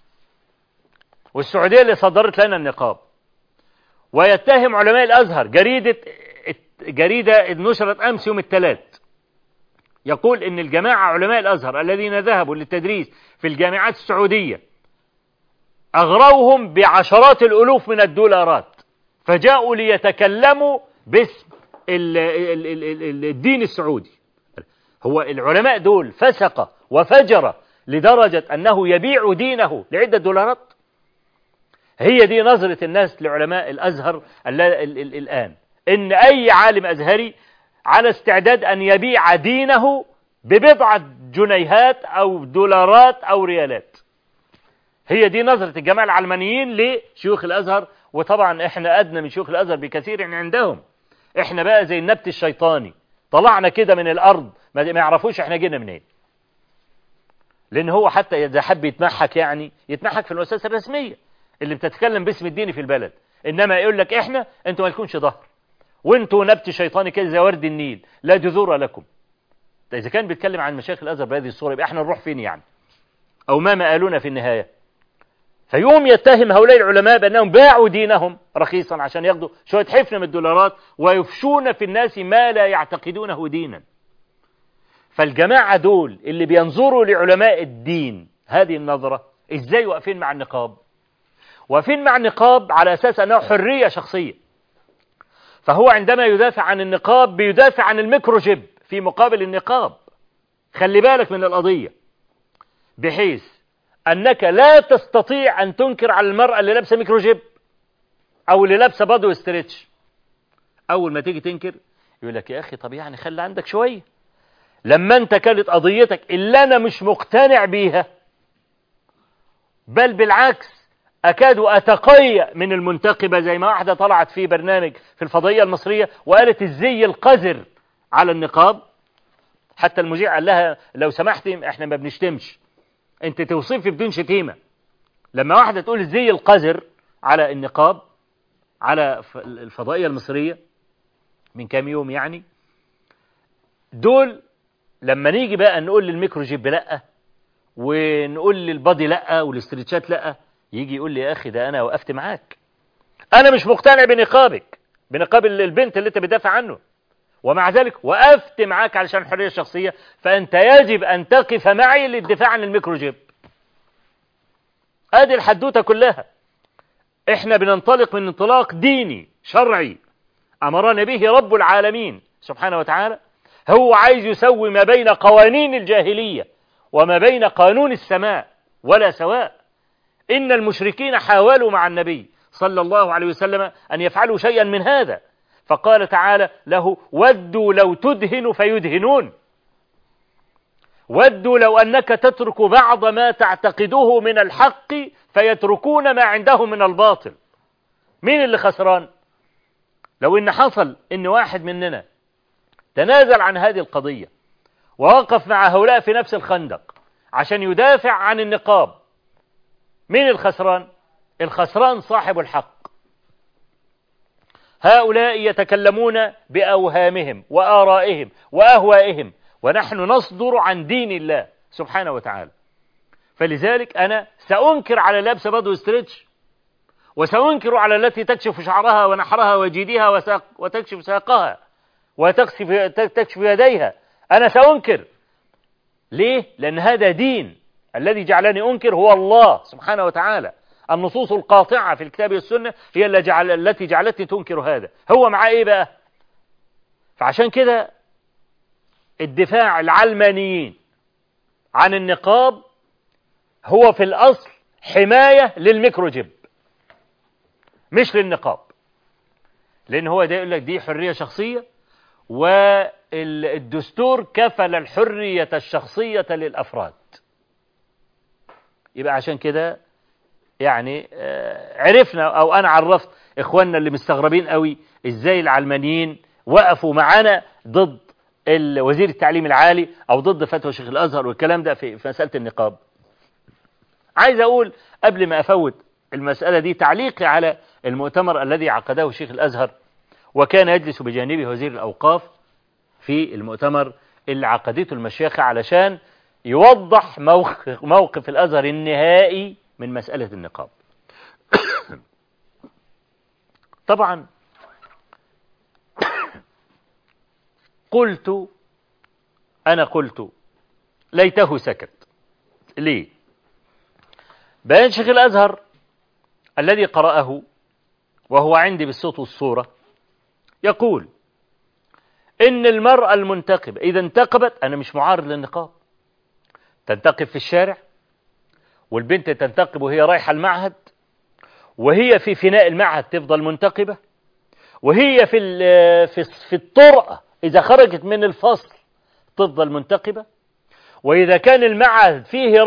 S3: والسعودية اللي صدرت لنا النقاب، ويتهم علماء الأزهر. جريدة نشرت أمس يوم الثلاث يقول إن الجماعة علماء الأزهر الذين ذهبوا للتدريس في الجامعات السعودية أغروهم بعشرات الألوف من الدولارات، فجاءوا ليتكلموا باسم الدين السعودي. هو العلماء دول فسق وفجر لدرجة أنه يبيع دينه لعدة دولارات؟ هي دي نظرة الناس لعلماء الأزهر الآن، إن أي عالم أزهري على استعداد أن يبيع دينه ببضعة جنيهات أو دولارات أو ريالات. هي دي نظرة الجماعة العلمانيين لشيوخ الأزهر، وطبعا إحنا أدنى من شيوخ الأزهر بكثير عندهم. إحنا بقى زي النبت الشيطاني، طلعنا كده من الأرض ما يعرفوش إحنا جينا منين. لأن هو حتى إذا حب يتمحك يعني يتمحك في المؤسسة الرسمية اللي بتتكلم باسم الدين في البلد، إنما يقول لك إحنا أنتوا ما لكمش ظهر، وأنتوا نبت شيطاني كده زي ورد النيل لا جذور لكم. إذا كان بيتكلم عن مشايخ الأزهر بهذه الصورة يبقى إحنا نروح فين يعني؟ أو ما مآلونا في النهاية؟ فيوم يتهم هؤلاء العلماء بأنهم باعوا دينهم رخيصا عشان ياخدوا شوية حفنة من الدولارات ويفشون في الناس ما لا يعتقدونه دينا. فالجماعة دول اللي بينظروا لعلماء الدين هذه النظرة إزاي واقفين مع النقاب؟ واقفين مع النقاب على أساس أنه حرية شخصية، فهو عندما يدافع عن النقاب بيدافع عن الميكروجيب في مقابل النقاب. خلي بالك من القضية، بحيث أنك لا تستطيع أن تنكر على المرأة اللي لابسة ميكروجيب أو اللي لابسة بادو ستريتش. أول ما تيجي تنكر يقول لك يا أخي طب يعني خلي عندك شوية، لما أنت كانت قضيتك اللي أنا مش مقتنع بيها، بل بالعكس أكاد أتقيأ من المنتقبة، زي ما واحدة طلعت في برنامج في الفضائية المصرية وقالت الزي القذر على النقاب. حتى المذيع قال لها لو سمحتي احنا ما بنشتمش، انت توصفي بدون شتيمة. لما واحدة تقول الزي القذر على النقاب على الفضائية المصرية من كام يوم يعني، دول لما نيجي بقى نقول للميكروجيب لأ، ونقول للبادي لا والاسترتشات لا، يجي يقول لي يا أخي ده أنا وقفت معاك، أنا مش مقتنع بنقابك، بنقاب البنت اللي أنت بتدافع عنه، ومع ذلك وقفت معاك علشان الحرية الشخصية، فأنت يجب أن تقف معي للدفاع عن الميكروجيب. ادي الحدوتة كلها. احنا بننطلق من انطلاق ديني شرعي امرنا به رب العالمين سبحانه وتعالى. هو عايز يسوي ما بين قوانين الجاهلية وما بين قانون السماء ولا سواء. ان المشركين حاولوا مع النبي صلى الله عليه وسلم ان يفعلوا شيئا من هذا، فقال تعالى له: ودوا لو تدهن فيدهنون، ودوا لو أنك تترك بعض ما تعتقده من الحق فيتركون ما عنده من الباطل. مين اللي خسران؟ لو إن حصل إن واحد مننا تنازل عن هذه القضية ووقف مع هؤلاء في نفس الخندق عشان يدافع عن النقاب، مين الخسران؟ الخسران صاحب الحق. هؤلاء يتكلمون بأوهامهم وآرائهم وأهوائهم، ونحن نصدر عن دين الله سبحانه وتعالى. فلذلك أنا سأنكر على لابسة بدو ستريتش، وسأنكر على التي تكشف شعرها ونحرها وجيدها وتكشف ساقها وتكشف يديها. أنا سأنكر. ليه؟ لأن هذا دين. الذي جعلني أنكر هو الله سبحانه وتعالى. النصوص القاطعة في الكتاب والسنة هي التي جعلتني تنكر هذا. هو مع إيه بقى؟ فعشان كده الدفاع العلمانيين عن النقاب هو في الأصل حماية للميكروجيب مش للنقاب، لأن هو ده يقول لك دي حرية شخصية، والدستور كفل الحرية الشخصية للأفراد. يبقى عشان كده يعني عرفنا، أو أنا عرفت إخواننا اللي مستغربين قوي إزاي العلمانيين وقفوا معانا ضد وزير التعليم العالي أو ضد فتوى شيخ الأزهر والكلام ده في مسألة النقاب. عايز أقول قبل ما أفوت المسألة دي تعليقي على المؤتمر الذي عقده شيخ الأزهر، وكان يجلس بجانبه وزير الأوقاف في المؤتمر اللي عقدته المشيخة علشان يوضح موقف الأزهر النهائي من مسألة النقاب. طبعا قلت ليته سكت. ليه؟ بيان شيخ الأزهر الذي قرأه وهو عندي بالصوت والصورة يقول إن المرأة المنتقبة إذا انتقبت، أنا مش معارض للنقاب، تنتقب في الشارع، والبنت تنتقب وهي رايحة المعهد، وهي في فناء المعهد تفضل منتقبة، وهي في الطرقة إذا خرجت من الفصل تفضل منتقبة، وإذا كان المعهد فيه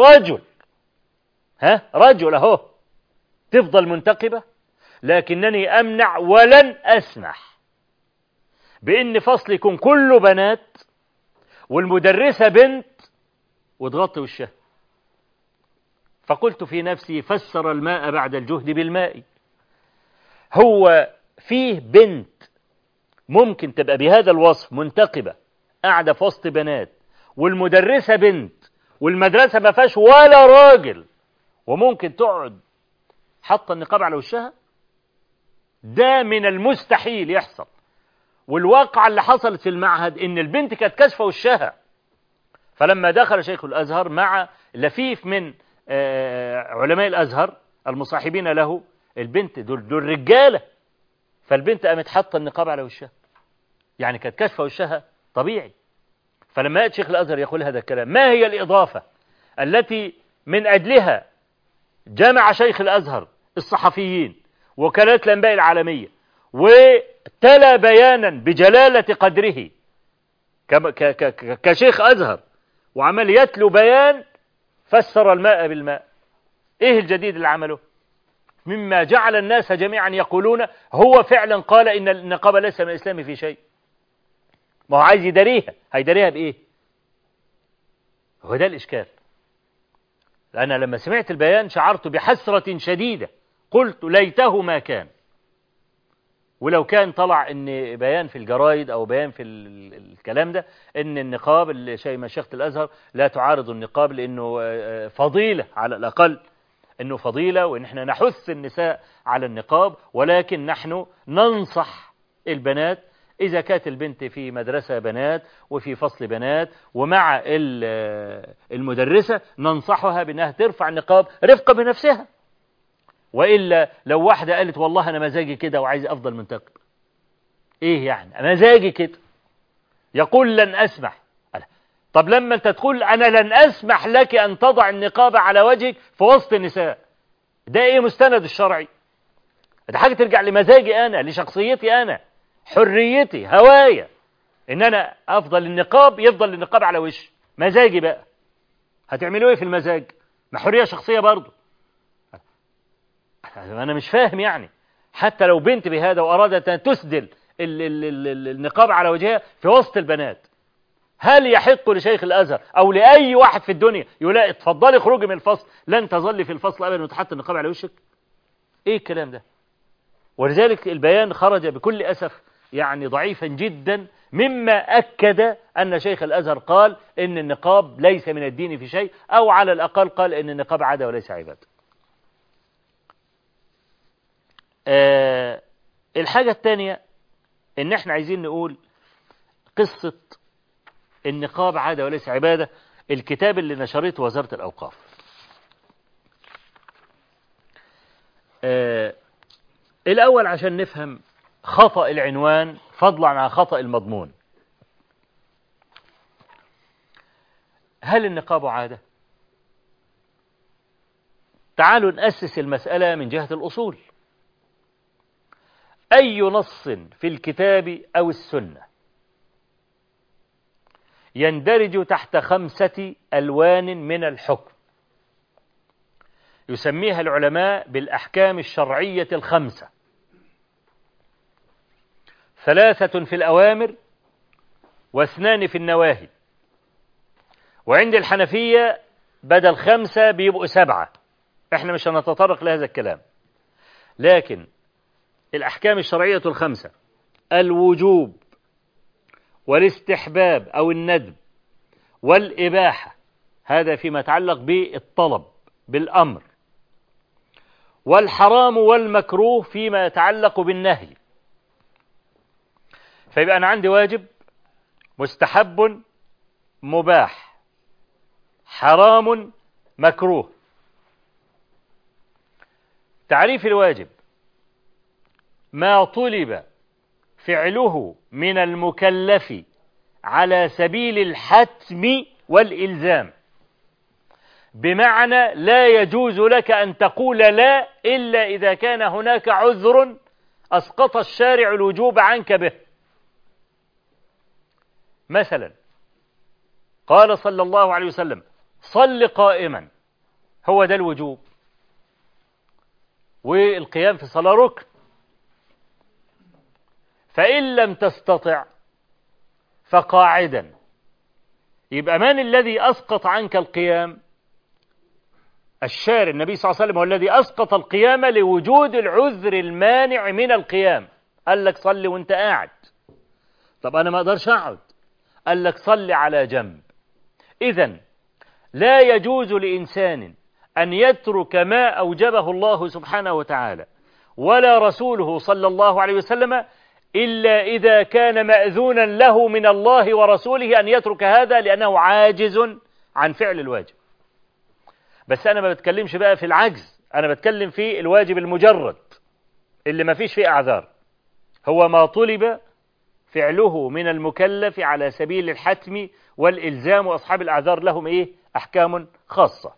S3: رجل أهو تفضل منتقبة. لكنني أمنع ولن أسمح بأن فصل يكون كله بنات والمدرسة بنت وتغطي وشها. فقلت في نفسي فسر الماء بعد الجهد بالماء. هو فيه بنت ممكن تبقى بهذا الوصف منتقبة قاعدة في وسط بنات، والمدرسة بنت، والمدرسة ما فيهاش ولا راجل، وممكن تقعد حاطة النقاب على وشها؟ ده من المستحيل يحصل. والواقع اللي حصلت في المعهد ان البنت كانت كاشفة وشها. فلما دخل شيخ الأزهر مع لفيف من علماء الأزهر المصاحبين له، البنت دول رجالة، فالبنت قامت حاطة النقاب على وشها، يعني كانت كاشفة وشها طبيعي. فلما يأتي شيخ الأزهر يقول هذا الكلام، ما هي الإضافة التي من أجلها جمع شيخ الأزهر الصحفيين وكالات الأنباء العالمية وتلا بيانا بجلالة قدره كشيخ أزهر، وعمل يتلو بيان فسر الماء بالماء؟ إيه الجديد اللي عمله؟ مما جعل الناس جميعا يقولون هو فعلا قال إن النقاب ليس من الإسلام في شيء. ما هو عايز يداريها، هيداريها بإيه؟ هو ده الإشكال. أنا لما سمعت البيان شعرت بحسرة شديدة، قلت ليته ما كان. ولو كان طلع ان بيان في الجرايد او بيان في الكلام ده ان النقاب مشيخة الازهر لا تعارض النقاب لانه فضيلة على الاقل، انه فضيلة وان احنا نحث النساء على النقاب، ولكن نحن ننصح البنات إذا كانت البنت في مدرسة بنات وفي فصل بنات ومع المدرسة ننصحها بأنها ترفع النقاب رفقة بنفسها. وإلا لو واحدة قالت والله أنا مزاجي كده وعايز أفضل منتقب، إيه يعني مزاجي كده، يقول لن أسمح. طب لما أنت تقول أنا لن أسمح لك أن تضع النقاب على وجهك في وسط النساء، ده إيه مستند الشرعي؟ ده حاجة ترجع لمزاجي أنا، لشخصيتي أنا، حريتي، هوايا، إن أنا أفضل النقاب، يفضل النقاب على وشي، مزاجي بقى. هتعملوا إيه في المزاج؟ ما حرية شخصية برضو. أنا مش فاهم يعني، حتى لو بنت بهذا وأرادت أن تسدل النقاب على وجهها في وسط البنات، هل يحق لشيخ الأزهر أو لأي واحد في الدنيا يقول لا اتفضلي اخرجي من الفصل، لن تظلي في الفصل أبدا وتحط النقاب على وشك؟ إيه الكلام ده؟ ولذلك البيان خرج بكل أسف يعني ضعيفا جدا، مما أكد أن شيخ الأزهر قال إن النقاب ليس من الدين في شيء، أو على الأقل قال إن النقاب عادة وليس عبادة. الحاجة الثانية إن إحنا عايزين نقول قصة النقاب عادة وليس عبادة، الكتاب اللي نشرته وزارة الأوقاف. الأول عشان نفهم خطأ العنوان فضلا عن خطأ المضمون. هل النقاب عادة؟ تعالوا نأسس المسألة من جهة الأصول. أي نص في الكتاب أو السنة يندرج تحت 5 ألوان من الحكم يسميها العلماء بالأحكام الشرعية 5، 3 في الأوامر و2 في النواهي، وعند الحنفية بدل 5 بيبقوا 7. احنا مش هنتطرق لهذا الكلام، لكن الأحكام الشرعية 5: الوجوب والاستحباب أو الندب والإباحة، هذا فيما يتعلق بالطلب بالأمر، والحرام والمكروه فيما يتعلق بالنهي. فيبقى أنا عندي واجب، مستحب، مباح، حرام، مكروه. تعريف الواجب: ما طلب فعله من المكلف على سبيل الحتم والإلزام، بمعنى لا يجوز لك أن تقول لا إلا إذا كان هناك عذر أسقط الشارع الوجوب عنك به. مثلا قال صلى الله عليه وسلم: صل قائما، هو ده الوجوب، والقيام في الصلاة ركن. فإن لم تستطع فقاعدا. يبقى من الذي أسقط عنك القيام؟ الشارع، النبي صلى الله عليه وسلم هو الذي أسقط القيام لوجود العذر المانع من القيام. قال لك صل وانت قاعد. طب أنا ما أقدرش أقعد، قال لك صل على جنب. إذن لا يجوز لإنسان أن يترك ما أوجبه الله سبحانه وتعالى ولا رسوله صلى الله عليه وسلم إلا إذا كان مأذونا له من الله ورسوله أن يترك هذا لأنه عاجز عن فعل الواجب. بس أنا ما بتكلمش بقى في العجز، أنا بتكلم في الواجب المجرد اللي ما فيش فيه أعذار، هو ما طلب فعله من المكلف على سبيل الحتم والإلزام، وأصحاب الأعذار لهم إيه؟ أحكام خاصة.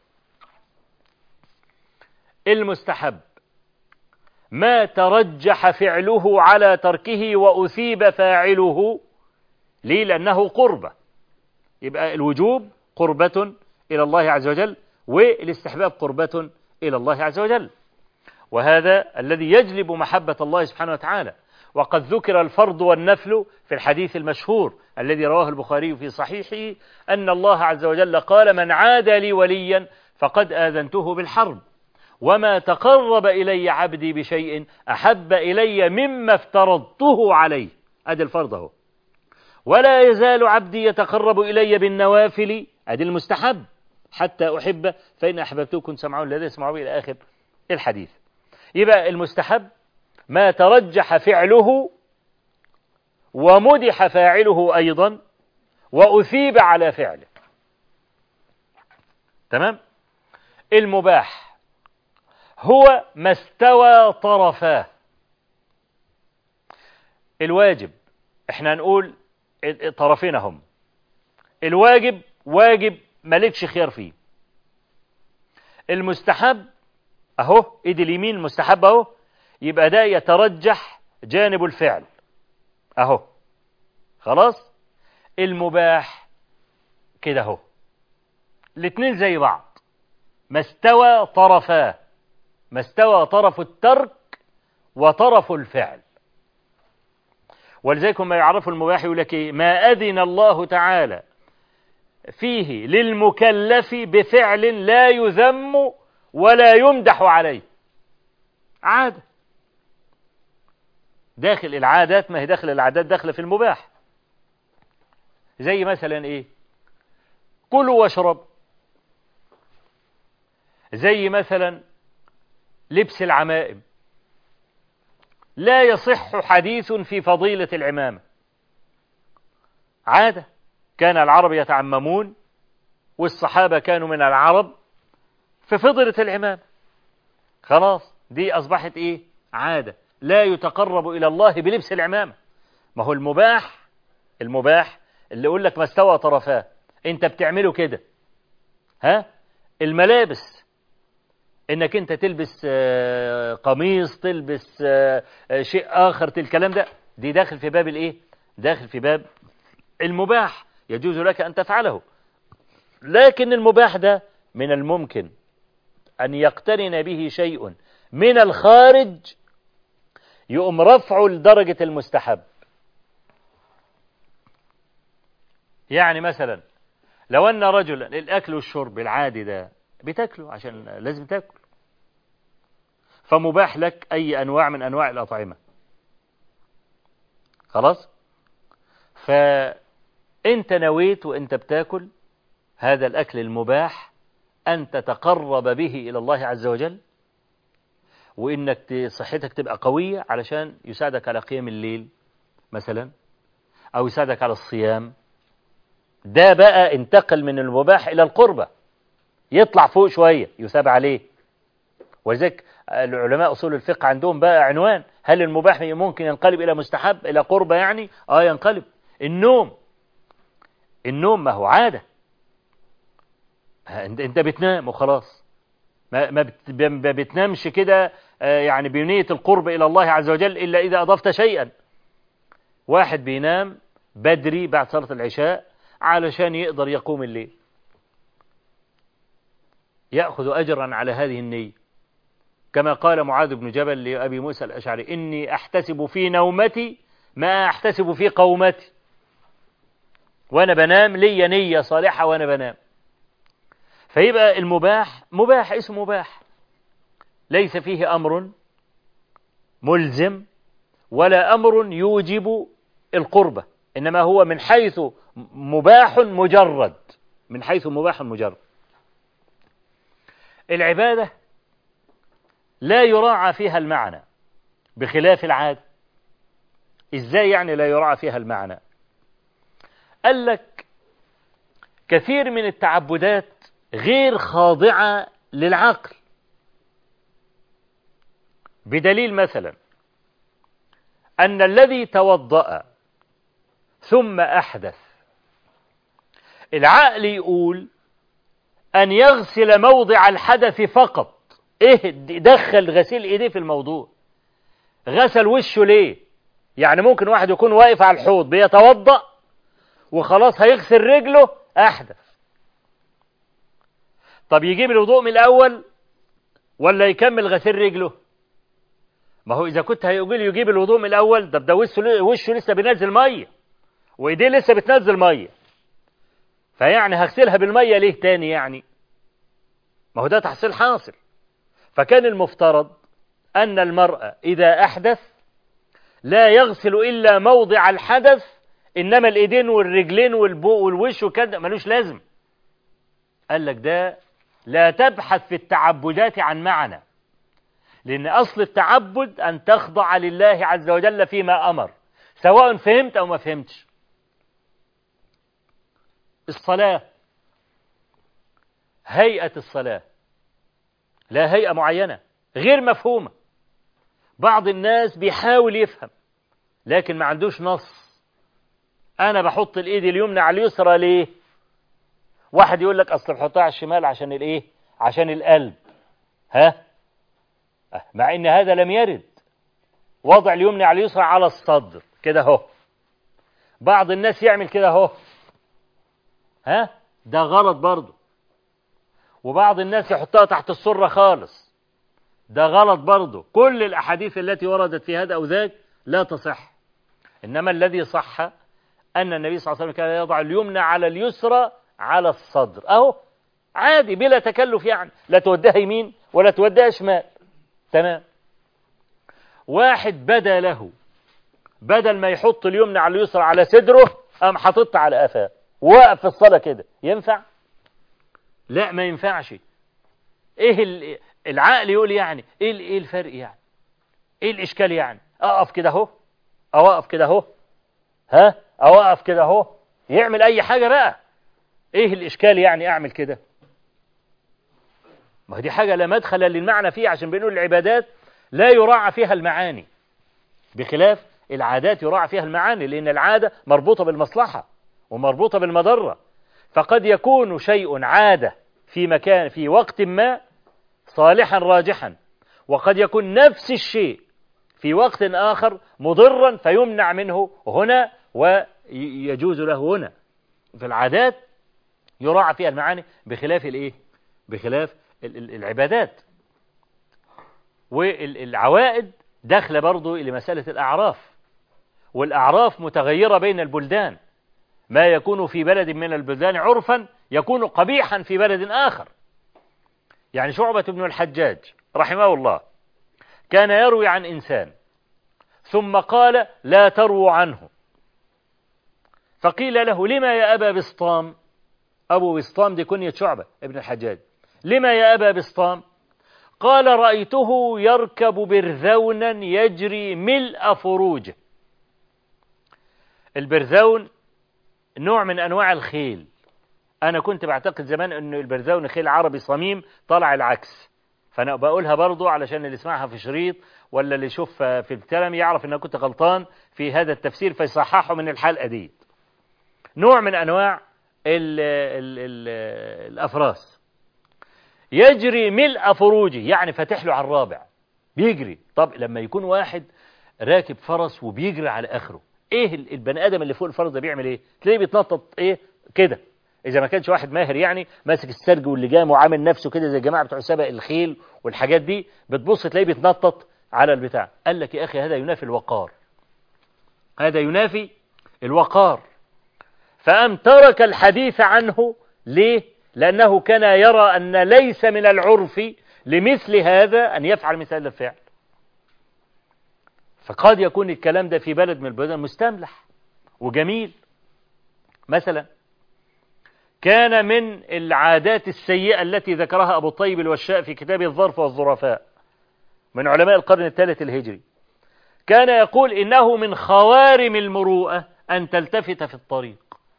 S3: المستحب: ما ترجح فعله على تركه وأثيب فاعله، ليه؟ لأنه قربة. يبقى الوجوب قربة إلى الله عز وجل، والاستحباب قربة إلى الله عز وجل، وهذا الذي يجلب محبة الله سبحانه وتعالى. وقد ذكر الفرض والنفل في الحديث المشهور الذي رواه البخاري في صحيحه أن الله عز وجل قال: من عادى لي وليا فقد آذنته بالحرب. وما تقرب إلي عبدي بشيء أحب إلي مما افترضته عليه. أدي الفرض اهو. ولا يزال عبدي يتقرب إلي بالنوافل، أدي المستحب، حتى أحب فإن أحببته كنت سمعه الذي يسمع به إلى آخر الحديث. يبقى المستحب ما ترجح فعله ومدح فاعله أيضا وأثيب على فعله. تمام. المباح هو ما استوى طرفاه. الواجب احنا نقول طرفين هم. الواجب واجب مالكش خيار فيه. المستحب اهو ايد اليمين المستحب اهو، يبقى ده يترجح جانب الفعل اهو. خلاص. المباح كده اهو، الاتنين زي بعض، ما استوى طرفاه، ما استوى طرف الترك وطرف الفعل. ولذلك ما يعرفوا المباح يقول لك ايه؟ ما أذن الله تعالى فيه للمكلف بفعل لا يذم ولا يمدح عليه. عادة داخل العادات، ما هي داخل العادات داخل في المباح. زي مثلا ايه؟ كلوا واشربوا. زي مثلا لبس العمائم. لا يصح حديث في فضيلة العمامة. عادة، كان العرب يتعممون والصحابة كانوا من العرب في فضيلة العمامة. خلاص دي أصبحت إيه؟ عادة. لا يتقرب إلى الله بلبس العمامة. ما هو المباح، المباح اللي يقول لك ما استوى طرفاه، أنت بتعمله كده. ها؟ الملابس، انك انت تلبس قميص، تلبس شيء اخر، الكلام ده دي داخل في باب الايه؟ داخل في باب المباح، يجوز لك ان تفعله. لكن المباح ده من الممكن ان يقترن به شيء من الخارج يقوم رفعه لدرجة المستحب. يعني مثلا لو ان رجلا الاكل والشرب العادي ده بتاكله عشان لازم تاكل، فمباح لك أي أنواع من أنواع الأطعمة. خلاص. فأنت نويت وأنت بتاكل هذا الأكل المباح أن تتقرب به إلى الله عز وجل، وإنك صحتك تبقى قوية علشان يساعدك على قيام الليل مثلا، أو يساعدك على الصيام. ده بقى انتقل من المباح إلى القربة، يطلع فوق شوية يثاب عليه. ولذلك العلماء أصول الفقه عندهم بقى عنوان: هل المباح ممكن ينقلب إلى مستحب، إلى قربة يعني؟ ينقلب. النوم ما هو عادة. أنت بتنام وخلاص، ما بتنامش كده يعني بنية القرب إلى الله عز وجل إلا إذا أضفت شيئا. واحد بينام بدري بعد صلاة العشاء علشان يقدر يقوم الليل، يأخذ أجرا على هذه النية، كما قال معاذ بن جبل لأبي موسى الأشعري: إني أحتسب في نومتي ما أحتسب في قومتي. وأنا بنام لي نية صالحة وأنا بنام. فيبقى المباح مباح، اسمه مباح، ليس فيه أمر ملزم ولا أمر يوجب القربة، إنما هو من حيث مباح مجرد، من حيث مباح مجرد. العبادة لا يراعى فيها المعنى بخلاف العادة. إزاي يعني لا يراعى فيها المعنى؟ قال لك كثير من التعبدات غير خاضعة للعقل، بدليل مثلا أن الذي توضأ ثم أحدث، العقل يقول أن يغسل موضع الحدث فقط. إيه دخل غسيل إيديه في الموضوع؟ غسل وشه ليه؟ يعني ممكن واحد يكون واقف على الحوض بيتوضأ وخلاص هيغسل رجله، أحدث. طب يجيب الوضوء من الأول ولا يكمل غسيل رجله؟ ما هو إذا كنت هيقول يجيب الوضوء من الأول، ده وشه لسه بينزل مية وإيديه لسه بتنزل مية، فيعني هغسلها بالمية ليه تاني يعني؟ ما هو ده تحصيل حاصل. فكان المفترض أن المرأة إذا أحدث لا يغسل إلا موضع الحدث، إنما الإيدين والرجلين والبوق والوش وكده ملوش لازم. قال لك ده لا تبحث في التعبدات عن معنى، لأن أصل التعبد أن تخضع لله عز وجل فيما أمر، سواء فهمت أو ما فهمتش. الصلاة، هيئة الصلاة لا هيئة معينة غير مفهومة. بعض الناس بيحاول يفهم لكن ما عندوش نص. أنا بحط الإيد اليمنى على اليسرى ليه؟ واحد يقول لك أصل بحطها على الشمال عشان الإيه؟ عشان القلب. مع إن هذا لم يرد. وضع اليمنى على اليسرى على الصدر كده اهو. بعض الناس يعمل كده اهو. ده غلط برضه. وبعض الناس يحطها تحت السرة خالص، ده غلط برضه. كل الأحاديث التي وردت في هذا أو ذاك لا تصح. إنما الذي صح أن النبي صلى الله عليه وسلم كان يضع اليمنى على اليسرى على الصدر أهو، عادي بلا تكلف، يعني لا توديها يمين ولا توديها شمال. تمام. واحد بدا له بدل ما يحط اليمنى على اليسرى على صدره قام حاططها على قفاه ووقف في الصلاة كده، ينفع؟ لا ما ينفعش. ايه العقل يقول يعني ايه الفرق يعني؟ ايه الاشكال يعني؟ اقف كده اهو، اوقف كده اهو، اوقف كده اهو، يعمل اي حاجة بقى. ايه الاشكال يعني اعمل كده؟ ما دي حاجة لا مدخل للمعنى فيها، عشان بنقول العبادات لا يراعى فيها المعاني، بخلاف العادات يراعى فيها المعاني، لأن العادة مربوطة بالمصلحة ومربوطة بالمضرة. فقد يكون شيء عادة في مكان في وقت ما صالحا راجحا، وقد يكون نفس الشيء في وقت آخر مضرا فيمنع منه هنا ويجوز له هنا. في العادات يراعى فيها المعاني بخلاف الايه؟ بخلاف العبادات. والعوائد داخله برضو إلى مسألة الأعراف، والأعراف متغيرة بين البلدان. ما يكون في بلد من البلدان عرفا يكون قبيحا في بلد آخر. يعني شعبة بن الحجاج رحمه الله كان يروي عن إنسان ثم قال لا ترووا عنه، فقيل له لما يا أبا بسطام؟ أبو بسطام دي كنية شعبة ابن الحجاج. لما يا أبا بسطام؟ قال رأيته يركب برذونا يجري ملء فروجه. البرذون نوع من أنواع الخيل. أنا كنت بعتقد زمان أن البرذون خيل عربي صميم، طلع العكس. فأنا بقولها برضو علشان اللي يسمعها في شريط ولا اللي يشوف في الكلام يعرف أن أنا كنت غلطان في هذا التفسير فيصححه من الحلقة دي. نوع من أنواع الأفراس يجري ملء فروجه، يعني فاتح له على الرابع بيجري. طب لما يكون واحد راكب فرس وبيجري على آخره، ايه البني ادم اللي فوق الفرس ده بيعمل ايه؟ تلاقيه بيتنطط ايه كده، اذا ما كانش واحد ماهر يعني ماسك السرج واللجام وعامل نفسه كده زي الجماعه بتوع سبق الخيل والحاجات دي، بتبص تلاقيه بيتنطط على البتاع. قال لك يا اخي هذا ينافي الوقار، هذا ينافي الوقار. فأم ترك الحديث عنه. ليه؟ لأنه كان يرى أن ليس من العرف لمثل هذا أن يفعل مثل هذا الفعل. فقد يكون الكلام ده في بلد من البلدان مستملح وجميل. مثلا كان من العادات السيئة التي ذكرها أبو الطيب الوشاء في كتابه الظرف والظرفاء من علماء القرن الثالث الهجري، كان يقول إنه من خوارم المروءة أن تلتفت في الطريق.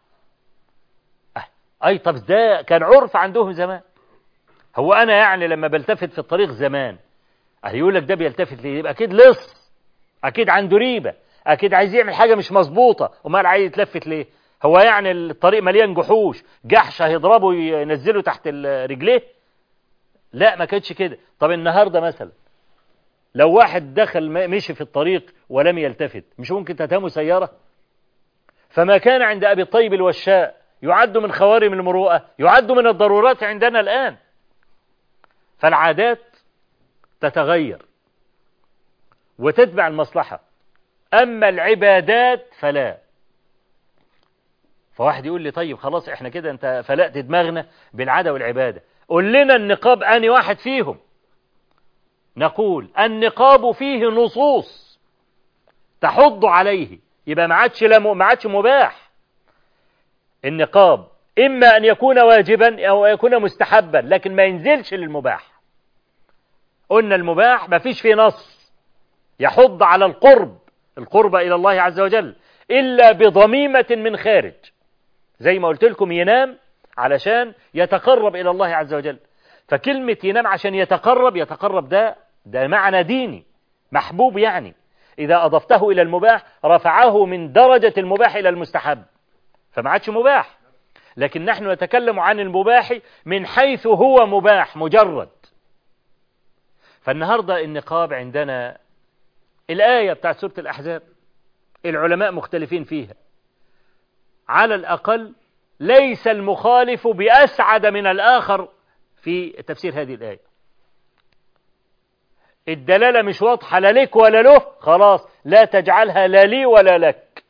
S3: أي طب ده كان عرف عندهم زمان. هو أنا يعني لما بلتفت في الطريق زمان يقول لك ده بيلتفت ليه؟ يبقى أكيد لص، أكيد عنده ريبة، أكيد عايز يعمل حاجة مش مظبوطة، وما عايز يتلفت ليه؟ هو يعني الطريق مليان جحوش، جحش هيضربه ينزله تحت رجليه؟ لا ما كانتش كده. طب النهاردة مثلا لو واحد دخل مشي في الطريق ولم يلتفت، مش ممكن تتهمه سيارة؟ فما كان عند أبي الطيب الوشاء يعد من خوارم المروءة يعد من الضرورات عندنا الآن. فالعادات تتغير وتتبع المصلحة، أما العبادات فلا. فواحد يقول لي طيب خلاص احنا كده انت فلقت دماغنا بالعادة والعبادة، قول لنا النقاب أني واحد فيهم. نقول النقاب فيه نصوص تحض عليه، يبقى ما عادش مباح. النقاب إما أن يكون واجبا أو يكون مستحبا، لكن ما ينزلش للمباح. قلنا المباح ما فيش فيه نص يحض على القرب إلى الله عز وجل إلا بضميمة من خارج، زي ما قلت لكم ينام علشان يتقرب إلى الله عز وجل. فكلمة ينام عشان يتقرب ده معنى ديني محبوب، يعني إذا أضفته إلى المباح رفعه من درجة المباح إلى المستحب، فما عادش مباح. لكن نحن نتكلم عن المباح من حيث هو مباح مجرد. فالنهاردة النقاب عندنا الآية بتاعت سورة الأحزاب العلماء مختلفين فيها، على الأقل ليس المخالف بأسعد من الآخر في تفسير هذه الآية. الدلالة مش واضحة لا لك ولا له، خلاص لا تجعلها لا لي ولا لك.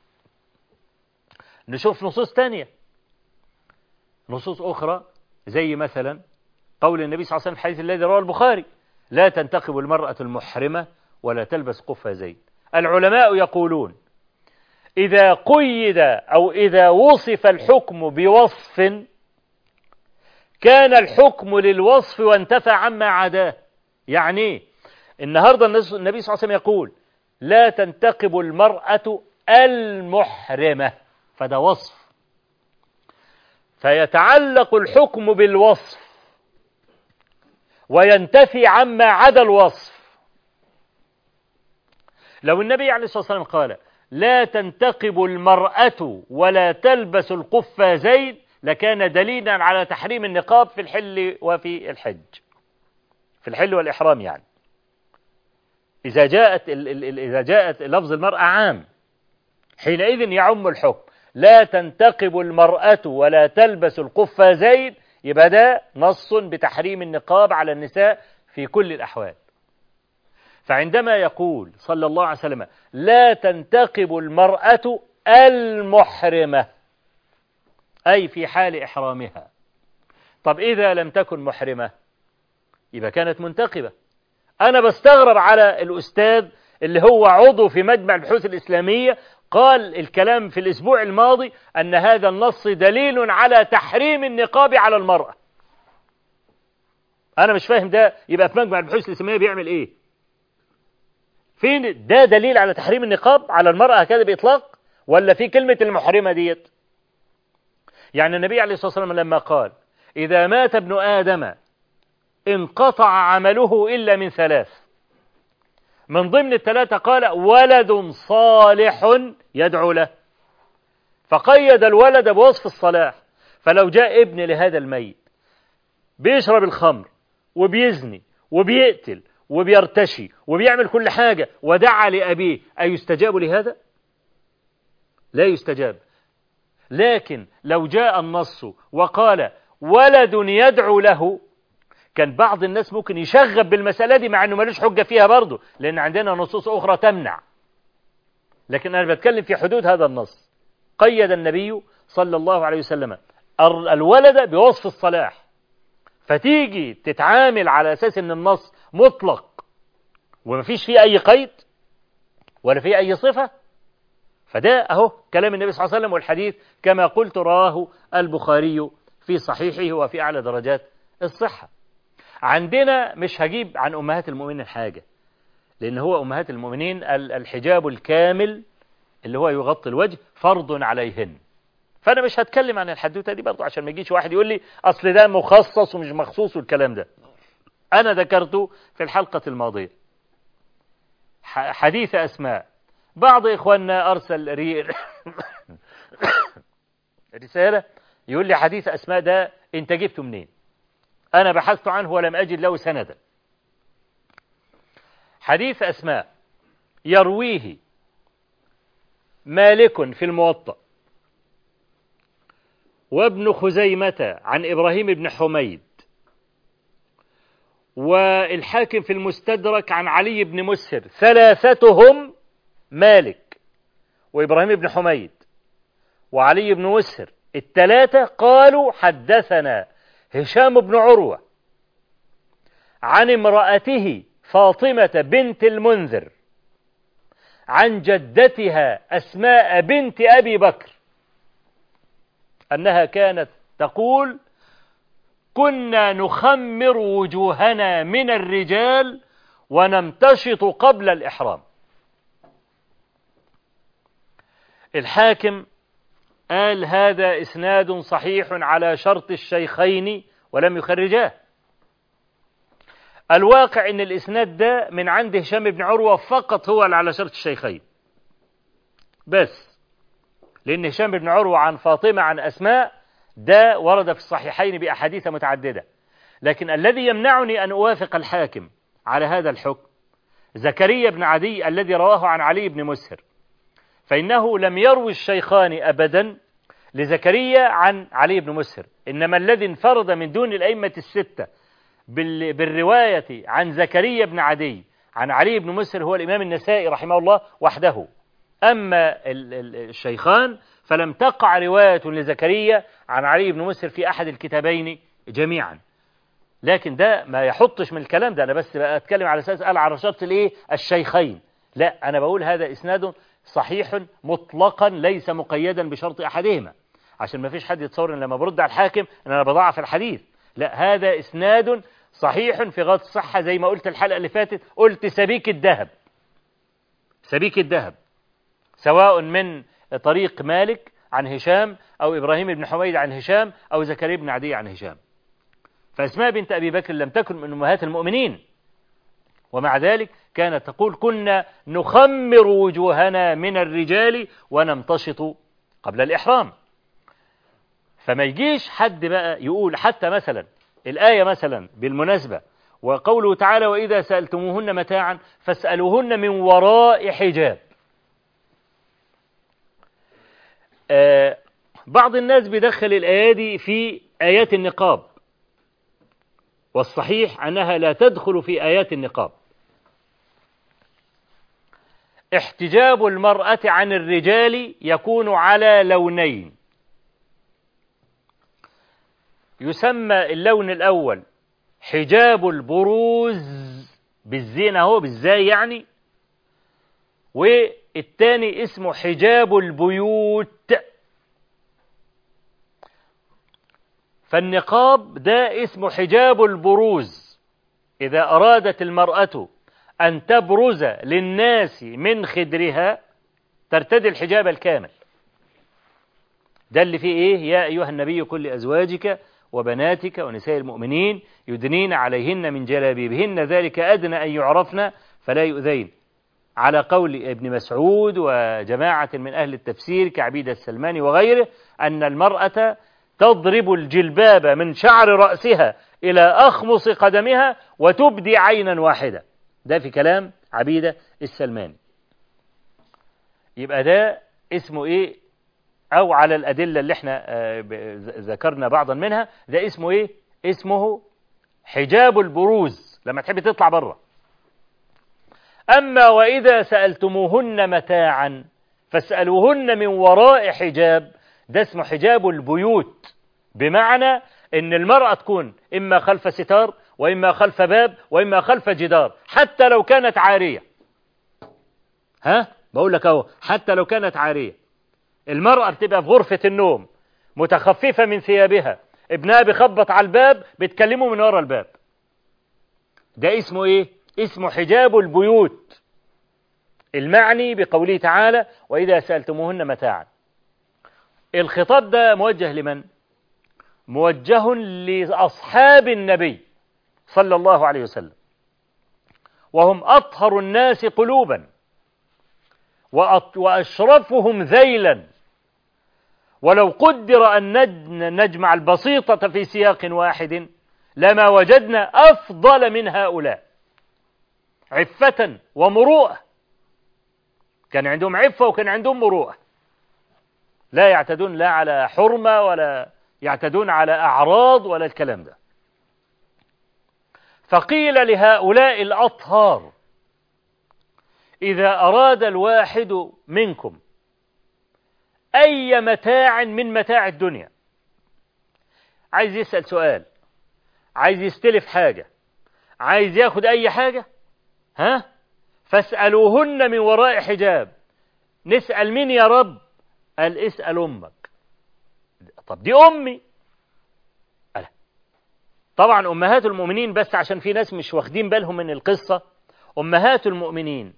S3: نشوف نصوص تانية، نصوص أخرى زي مثلا قول النبي صلى الله عليه وسلم في الحديث الذي رواه البخاري: لا تنتقب المرأة المحرمة ولا تلبس قفازين. العلماء يقولون إذا قيد أو إذا وصف الحكم بوصف كان الحكم للوصف وانتفى عما عداه. يعني النهاردة النبي صلى الله عليه وسلم يقول لا تنتقب المرأة المحرمة، فده وصف، فيتعلق الحكم بالوصف وينتفي عما عدا الوصف. لو النبي عليه الصلاة والسلام قال لا تنتقب المرأة ولا تلبس القفازين لكان دليلا على تحريم النقاب في الحل وفي الحج، في الحل والإحرام. يعني إذا جاءت لفظ المرأة عام حينئذ يعم الحكم. لا تنتقب المرأة ولا تلبس القفازين، يبقى ده نص بتحريم النقاب على النساء في كل الأحوال. فعندما يقول صلى الله عليه وسلم لا تنتقب المرأة المحرمة أي في حال إحرامها، طب إذا لم تكن محرمة يبقى كانت منتقبة. أنا بستغرب على الأستاذ اللي هو عضو في مجمع البحوث الإسلامية قال الكلام في الأسبوع الماضي أن هذا النص دليل على تحريم النقاب على المرأة. أنا مش فاهم ده يبقى في مجمع البحوث الإسلامية بيعمل إيه؟ فين ده دليل على تحريم النقاب على المرأة هكذا بإطلاق، ولا في كلمة المحرمة ديت؟ يعني النبي عليه الصلاة والسلام لما قال إذا مات ابن آدم انقطع عمله إلا من ثلاث، من ضمن الثلاثة قال ولد صالح يدعو له، فقيد الولد بوصف الصلاح. فلو جاء ابن لهذا الميت بيشرب الخمر وبيزني وبيقتل وبيرتشي وبيعمل كل حاجة ودعا لأبيه، أيستجاب لهذا؟ لا يستجاب. لكن لو جاء النص وقال ولد يدعو له كان بعض الناس ممكن يشغب بالمسألة دي، مع أنه ملوش حجة فيها برضه، لأن عندنا نصوص أخرى تمنع. لكن أنا بتكلم في حدود هذا النص. قيد النبي صلى الله عليه وسلم الولد بوصف الصلاح، فتيجي تتعامل على أساس أن النص مطلق ومفيش فيه أي قيد ولا فيه أي صفة، فده أهو كلام النبي صلى الله عليه وسلم، والحديث كما قلت رواه البخاري في صحيحه وفي أعلى درجات الصحة. عندنا مش هجيب عن أمهات المؤمنين حاجة، لأن هو أمهات المؤمنين الحجاب الكامل اللي هو يغطي الوجه فرض عليهن، فأنا مش هتكلم عن الحدوتة دي برضو عشان ما يجيش واحد يقول لي أصل ده مخصص ومش مخصوص والكلام ده. أنا ذكرته في الحلقة الماضية حديث أسماء. بعض إخواننا أرسل رسالة يقول لي حديث أسماء ده أنت جبته منين؟ أنا بحثت عنه ولم أجد له سندا. حديث أسماء يرويه مالك في الموطأ وابن خزيمة عن إبراهيم بن حميد والحاكم في المستدرك عن علي بن مسهر، ثلاثتهم مالك وإبراهيم بن حميد وعلي بن مسهر الثلاثة قالوا حدثنا هشام بن عروة عن امرأته فاطمة بنت المنذر عن جدتها أسماء بنت أبي بكر أنها كانت تقول: كنا نخمر وجوهنا من الرجال ونمتشط قبل الإحرام. الحاكم قال: هذا إسناد صحيح على شرط الشيخين ولم يخرجاه. الواقع إن الإسناد ده من عند هشام بن عروة فقط، هو اللي على شرط الشيخين بس، لأن هشام بن عروة عن فاطمة عن أسماء ده ورد في الصحيحين بأحاديث متعددة. لكن الذي يمنعني أن أوافق الحاكم على هذا الحكم زكريا بن عدي الذي رواه عن علي بن مسهر، فإنه لم يروي الشيخان أبدا لزكريا عن علي بن مسهر، إنما الذي انفرد من دون الأئمة الستة بالرواية عن زكريا بن عدي عن علي بن مسهر هو الإمام النسائي رحمه الله وحده. أما الشيخان فلم تقع رواية لزكريا عن علي بن مسهر في أحد الكتابين جميعا. لكن ده ما يحطش من الكلام ده، أنا بس أتكلم على أساس قال على شرط الشيخين. لا، أنا بقول هذا إسناد صحيح مطلقا ليس مقيدا بشرط أحدهما، عشان ما فيش حد يتصور إن لما برد على الحاكم إن أنا بضعف الحديث. لا، هذا إسناد صحيح في غاية الصحة، زي ما قلت الحلقة اللي فاتت، قلت سبيك الذهب، سبيك الذهب، سواء من طريق مالك عن هشام أو إبراهيم بن حميد عن هشام أو زكريا بن عدي عن هشام. فأسماء بنت أبي بكر لم تكن من أمهات المؤمنين، ومع ذلك كانت تقول: كنا نخمر وجوهنا من الرجال ونمتشط قبل الإحرام. فما يجيش حد بقى يقول حتى مثلا الآية مثلا بالمناسبة وقوله تعالى: وإذا سألتموهن متاعا فاسألوهن من وراء حجاب. بعض الناس بيدخل الآية دي في آيات النقاب، والصحيح أنها لا تدخل في آيات النقاب. احتجاب المرأة عن الرجال يكون على لونين: يسمى اللون الأول حجاب البروز بالزينة، هو بالزاي يعني، والثاني اسمه حجاب البيوت. فالنقاب ده اسمه حجاب البروز، إذا أرادت المرأة أن تبرز للناس من خدرها ترتدي الحجاب الكامل. ده اللي فيه إيه؟ يا أيها النبي قل لأزواجك وبناتك ونساء المؤمنين يدنين عليهن من جلابيبهن ذلك أدنى أن يعرفن فلا يؤذين، على قول ابن مسعود وجماعة من أهل التفسير كعبيدة السلماني وغيره، أن المرأة تضرب الجلباب من شعر رأسها إلى أخمص قدمها وتبدي عينا واحدة. ده في كلام عبيدة السلماني. يبقى ده اسمه إيه؟ أو على الأدلة اللي احنا ذكرنا بعضا منها، ده اسمه إيه؟ اسمه حجاب البروز لما تحب تطلع بره. أما وإذا سألتموهن متاعا فاسألوهن من وراء حجاب، ده اسمه حجاب البيوت، بمعنى إن المرأة تكون إما خلف ستار وإما خلف باب وإما خلف جدار، حتى لو كانت عارية. بقول لك أهو، حتى لو كانت عارية. المرأة بتبقى في غرفة النوم متخففة من ثيابها، ابنها بيخبط على الباب بتكلمه من وراء الباب. ده اسمه إيه؟ اسمه حجاب البيوت، المعني بقوله تعالى: وإذا سألتموهن متاعا. الخطاب ده موجه لمن؟ موجه لأصحاب النبي صلى الله عليه وسلم، وهم أطهر الناس قلوبا وأشرفهم ذيلا. ولو قدر أن نجمع البسيطة في سياق واحد لما وجدنا أفضل من هؤلاء عفة ومروءة. كان عندهم عفة وكان عندهم مروءة، لا يعتدون لا على حرمة ولا يعتدون على أعراض ولا الكلام ده. فقيل لهؤلاء الأطهار: إذا أراد الواحد منكم أي متاع من متاع الدنيا، عايز يسأل سؤال، عايز يستلف حاجة، عايز ياخد أي حاجة، فاسألوهن من وراء حجاب. نسأل مين يا رب؟ قال اسأل أمك. طب دي أمي. قال طبعا أمهات المؤمنين، بس عشان في ناس مش واخدين بالهم من القصة، أمهات المؤمنين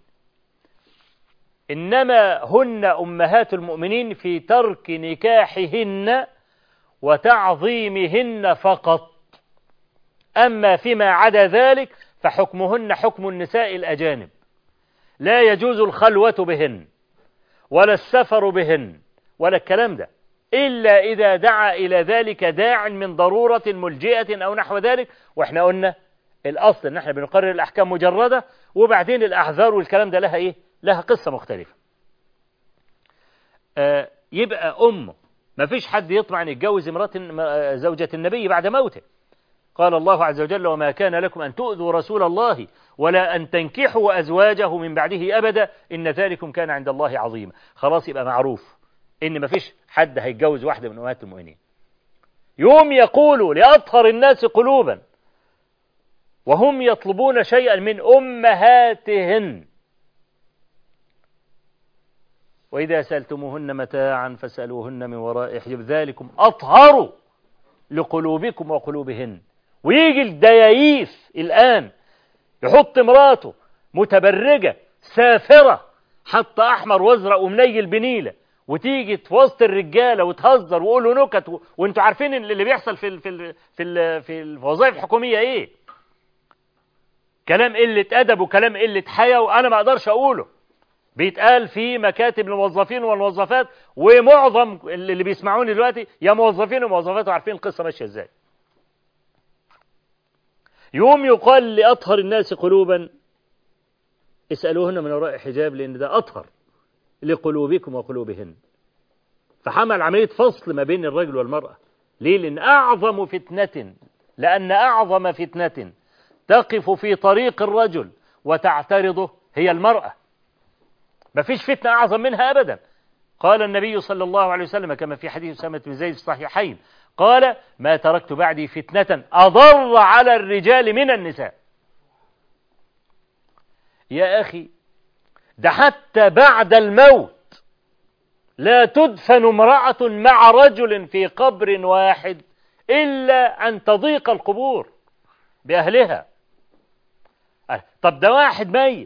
S3: إنما هن أمهات المؤمنين في ترك نكاحهن وتعظيمهن فقط، أما فيما عدا ذلك فحكمهن حكم النساء الأجانب، لا يجوز الخلوة بهن ولا السفر بهن ولا الكلام ده، إلا إذا دعا إلى ذلك داع من ضرورة ملجئة أو نحو ذلك. وإحنا قلنا الأصل إن إحنا بنقرر الأحكام مجردة، وبعدين الأعذار والكلام ده لها إيه؟ لها قصة مختلفة. يبقى أمه، ما فيش حد يطمع أن يتجوز زوجة النبي بعد موته. قال الله عز وجل: وما كان لكم أن تؤذوا رسول الله ولا أن تنكحوا أزواجه من بعده أبدا إن ذلكم كان عند الله عظيما. خلاص يبقى معروف إن ما فيش حد هيتجوز واحدة من أمهات المؤمنين. يوم يقولوا لأطهر الناس قلوبا وهم يطلبون شيئا من أمهاتهن، وإذا سألتموهن متاعا فاسألوهن من وراء حجاب ذلكم أطهر لقلوبكم وقلوبهن. ويجي الدياييف الآن يحط مراته متبرجة سافرة حتى أحمر وازرق ومنيل بنيلة، وتيجي في وسط الرجالة وتهزر وقولوا نكت، وانتوا عارفين اللي بيحصل في الوظائف الحكومية ايه؟ كلام قلة أدب وكلام قلة حياة، وأنا ما أقدرش أقوله. بيتقال في مكاتب الموظفين والموظفات، ومعظم اللي بيسمعوني دلوقتي يا موظفين وموظفات وعارفين القصة ماشية ازاي. يوم يقال لأطهر الناس قلوبا اسألوهن من وراء حجاب، لأن ده أطهر لقلوبكم وقلوبهن. فحمل عملية فصل ما بين الرجل والمرأة. ليه؟ لأن أعظم فتنة تقف في طريق الرجل وتعترضه هي المرأة. ما فيش فتنة أعظم منها أبدا. قال النبي صلى الله عليه وسلم كما في حديث أسامة بن زيد في الصحيحين، قال: ما تركت بعدي فتنة أضر على الرجال من النساء. يا أخي، ده حتى بعد الموت لا تدفن امرأة مع رجل في قبر واحد إلا أن تضيق القبور بأهلها. طب ده واحد ميت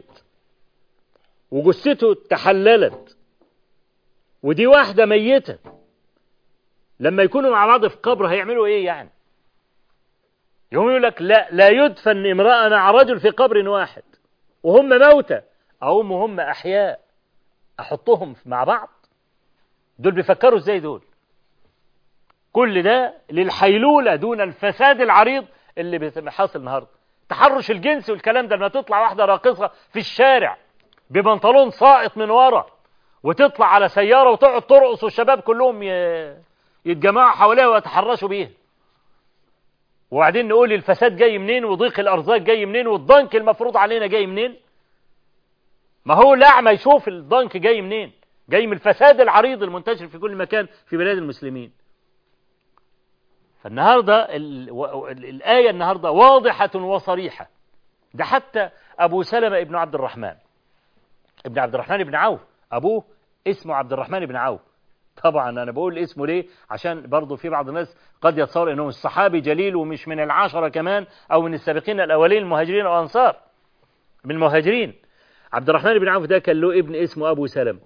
S3: وجثته تحللت، ودي واحدة ميتة، لما يكونوا مع بعض في قبر هيعملوا ايه يعني؟ يقوم يقول لك لا يدفن امرأة مع رجل في قبر واحد وهم موتى أو هم أحياء، أحطهم مع بعض؟ دول بيفكروا ازاي دول؟ كل ده للحيلولة دون الفساد العريض اللي بيحصل النهارده. تحرش الجنس والكلام ده، لما تطلع واحدة راقصة في الشارع ببنطلون ساقط من ورا وتطلع على سيارة وتقعد ترقص والشباب كلهم يتجمعوا حواليها ويتحرشوا بيها، وبعدين نقول الفساد جاي منين وضيق الأرزاق جاي منين والضنك المفروض علينا جاي منين؟ ما هو الأعمى يشوف الضنك جاي منين؟ جاي من الفساد العريض المنتشر في كل مكان في بلاد المسلمين. فالنهاردة الآية النهاردة واضحة وصريحة. ده حتى أبو سلمة ابن عبد الرحمن بن عوف، أبوه اسمه عبد الرحمن بن عوف. طبعا أنا بقول اسمه ليه؟ عشان برضو في بعض الناس قد يتصور أنه الصحابي جليل ومش من العشرة كمان أو من السابقين الأولين المهاجرين والأنصار، من المهاجرين. عبد الرحمن بن عوف ده كان له ابن اسمه أبو سلمة.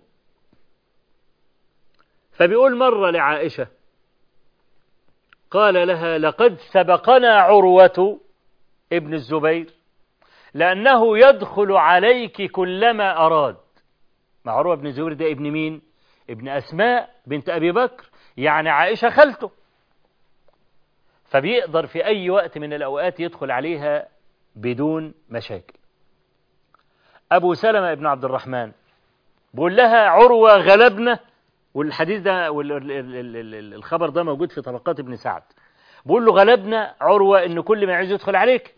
S3: فبيقول مرة لعائشة، قال لها: لقد سبقنا عروة ابن الزبير لأنه يدخل عليك كلما أراد. مع عروة ابن الزبير ده ابن مين؟ ابن أسماء بنت أبي بكر، يعني عائشة خالته. فبيقدر في أي وقت من الأوقات يدخل عليها بدون مشاكل. أبو سلمة ابن عبد الرحمن بقول لها: عروة غلبنا، والحديث ده الخبر ده موجود في طبقات ابن سعد. بقول له: غلبنا عروة إن كل ما يعوز يدخل عليك.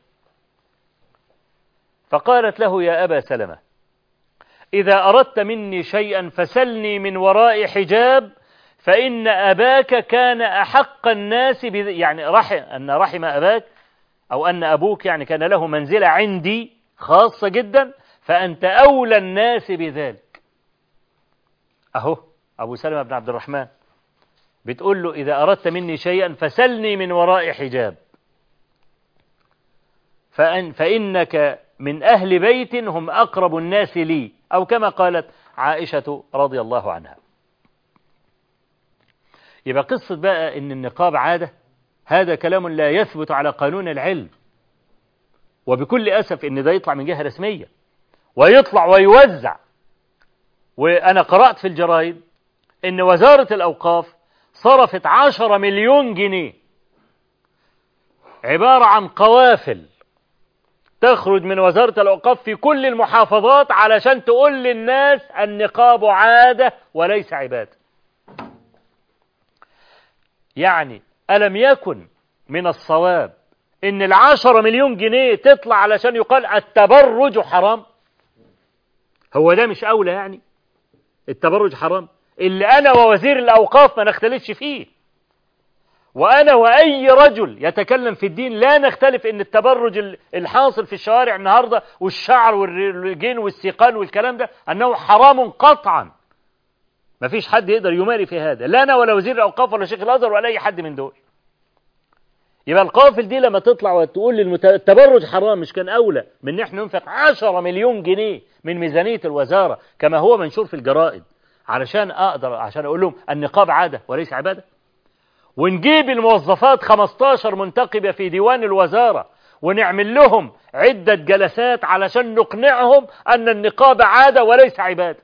S3: فقالت له: يا أبا سلمة، إذا أردت مني شيئا فسلني من وراء حجاب، فإن أباك كان أحق الناس يعني رحم أباك، أو أن أبوك يعني كان له منزلة عندي خاصة جدا، فأنت أولى الناس بذلك. أهو أبو سلمة بن عبد الرحمن بتقول له إذا أردت مني شيئا فسلني من وراء حجاب، فإنك من أهل بيت هم أقرب الناس لي، أو كما قالت عائشة رضي الله عنها. يبقى قصة بقى إن النقاب عادة، هذا كلام لا يثبت على قانون العلم، وبكل أسف إن ده يطلع من جهة رسمية ويطلع ويوزع. وأنا قرأت في الجرائد إن وزارة الأوقاف صرفت 10 مليون جنيه عبارة عن قوافل تخرج من وزارة الأوقاف في كل المحافظات علشان تقول للناس النقاب عادة وليس عبادة. يعني ألم يكن من الصواب إن 10 مليون جنيه تطلع علشان يقال التبرج حرام؟ هو ده مش أولى يعني؟ التبرج حرام اللي أنا ووزير الأوقاف ما نختلفش فيه، وأنا وأي رجل يتكلم في الدين لا نختلف إن التبرج الحاصل في الشوارع النهاردة والشعر والرجين والسيقان والكلام ده أنه حرام قطعا. ما فيش حد يقدر يماري في هذا، لا أنا ولا وزير الأوقاف ولا شيخ الأزهر ولا أي حد من دول. يبقى القوافل دي لما تطلع وتقول التبرج حرام، مش كان أولى من نحن ننفق 10 مليون جنيه من ميزانية الوزارة كما هو منشور في الجرائد عشان أقول لهم النقاب عادة وليس عبادة؟ ونجيب الموظفات 15 منتقبة في ديوان الوزارة ونعمل لهم عدة جلسات علشان نقنعهم أن النقاب عادة وليس عبادة.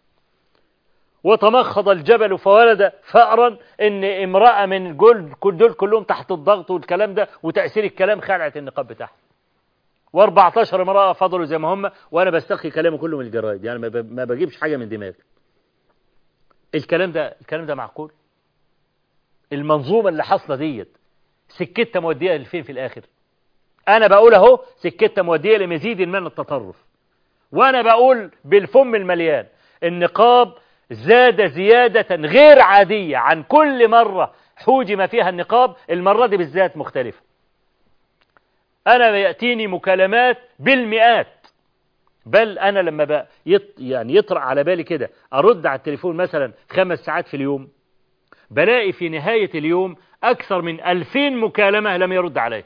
S3: وتمخض الجبل فولد فأرا، إن امرأة من دول كلهم تحت الضغط والكلام ده وتأثير الكلام خلعت النقاب بتاعها، و14 امرأة فضلوا زي ما هم، وأنا بستخي كلامه كله من الجرايد، يعني ما بجيبش حاجة من دماغي. الكلام ده معقول؟ المنظومة اللي حصلة ديت سكتها مودية لفين في الآخر؟ أنا بقول أهو سكتها مودية لمزيد من التطرف، وأنا بقول بالفم المليان النقاب زاد زيادة غير عادية عن كل مرة حوجم فيها النقاب. المرة دي بالذات مختلفة. أنا يأتيني مكالمات بالمئات، بل أنا لما يعني يطرأ على بالي كده أرد على التليفون مثلا 5 ساعات في اليوم، بلاقي في نهاية اليوم أكثر من 2000 مكالمة لم يرد عليه.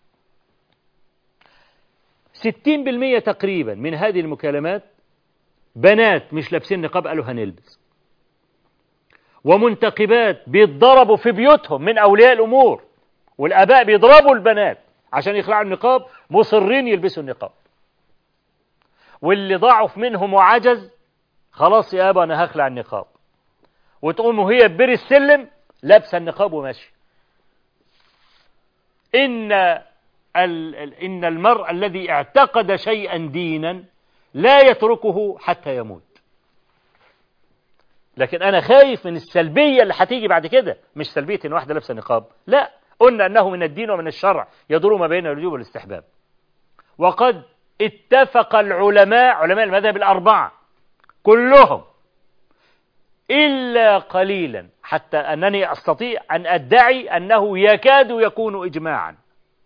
S3: 60% تقريبا من هذه المكالمات بنات مش لابسين نقاب قالوا هنلبس، ومنتقبات بيتضربوا في بيوتهم من أولياء الأمور، والآباء بيضربوا البنات عشان يخلعوا النقاب، مصرين يلبسوا النقاب. واللي ضعف منهم وعجز خلاص يا أبا أنا هخلع النقاب، وتقوم وهي ببير السلم لابسه النقاب وماشي. إن المرء الذي اعتقد شيئا دينا لا يتركه حتى يموت. لكن أنا خايف من السلبية اللي هتيجي بعد كده، مش سلبية إن واحدة لابسه نقاب، لا، قلنا أنه من الدين ومن الشرع يدور ما بين الوجوب والاستحباب. وقد اتفق العلماء، علماء المذاهب الأربعة كلهم إلا قليلا، حتى أنني أستطيع أن أدعي أنه يكاد يكون إجماعا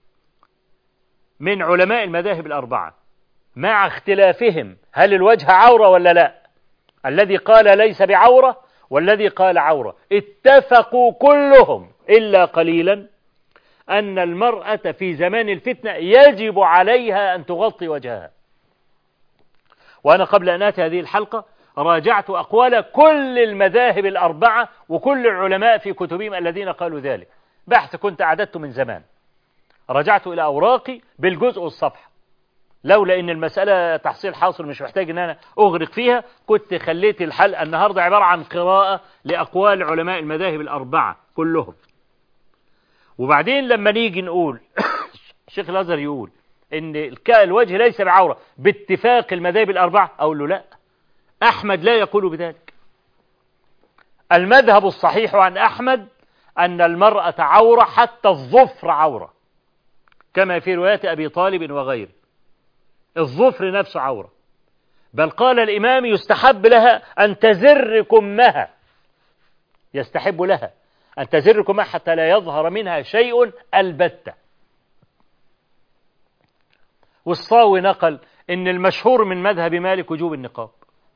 S3: من علماء المذاهب الأربعة، مع اختلافهم هل الوجه عورة ولا لا. الذي قال ليس بعورة والذي قال عورة اتفقوا كلهم إلا قليلا أن المرأة في زمان الفتنة يجب عليها أن تغطي وجهها. وأنا قبل أن آتي هذه الحلقة راجعت أقوال كل المذاهب الأربعة وكل العلماء في كتبهم الذين قالوا ذلك، بحث كنت أعددته من زمان، رجعت إلى أوراقي بالجزء والصفحة، لولا إن المسألة تحصيل حاصل مش محتاج إن أنا أغرق فيها كنت خليت الحلقة النهاردة عبارة عن قراءة لأقوال علماء المذاهب الأربعة كلهم. وبعدين لما نيجي نقول الشيخ الأزهر يقول إن الوجه ليس بعورة باتفاق المذاهب الأربعة، أقول له لا، أحمد لا يقول بذلك. المذهب الصحيح عن أحمد أن المرأة عورة حتى الظفر عورة، كما في روايات أبي طالب وغيره، الظفر نفسه عورة. بل قال الإمام يستحب لها أن تزر كمها، يستحب لها أن تزر كمها حتى لا يظهر منها شيء البتة. والصاوي نقل إن المشهور من مذهب مالك وجوب النقاب،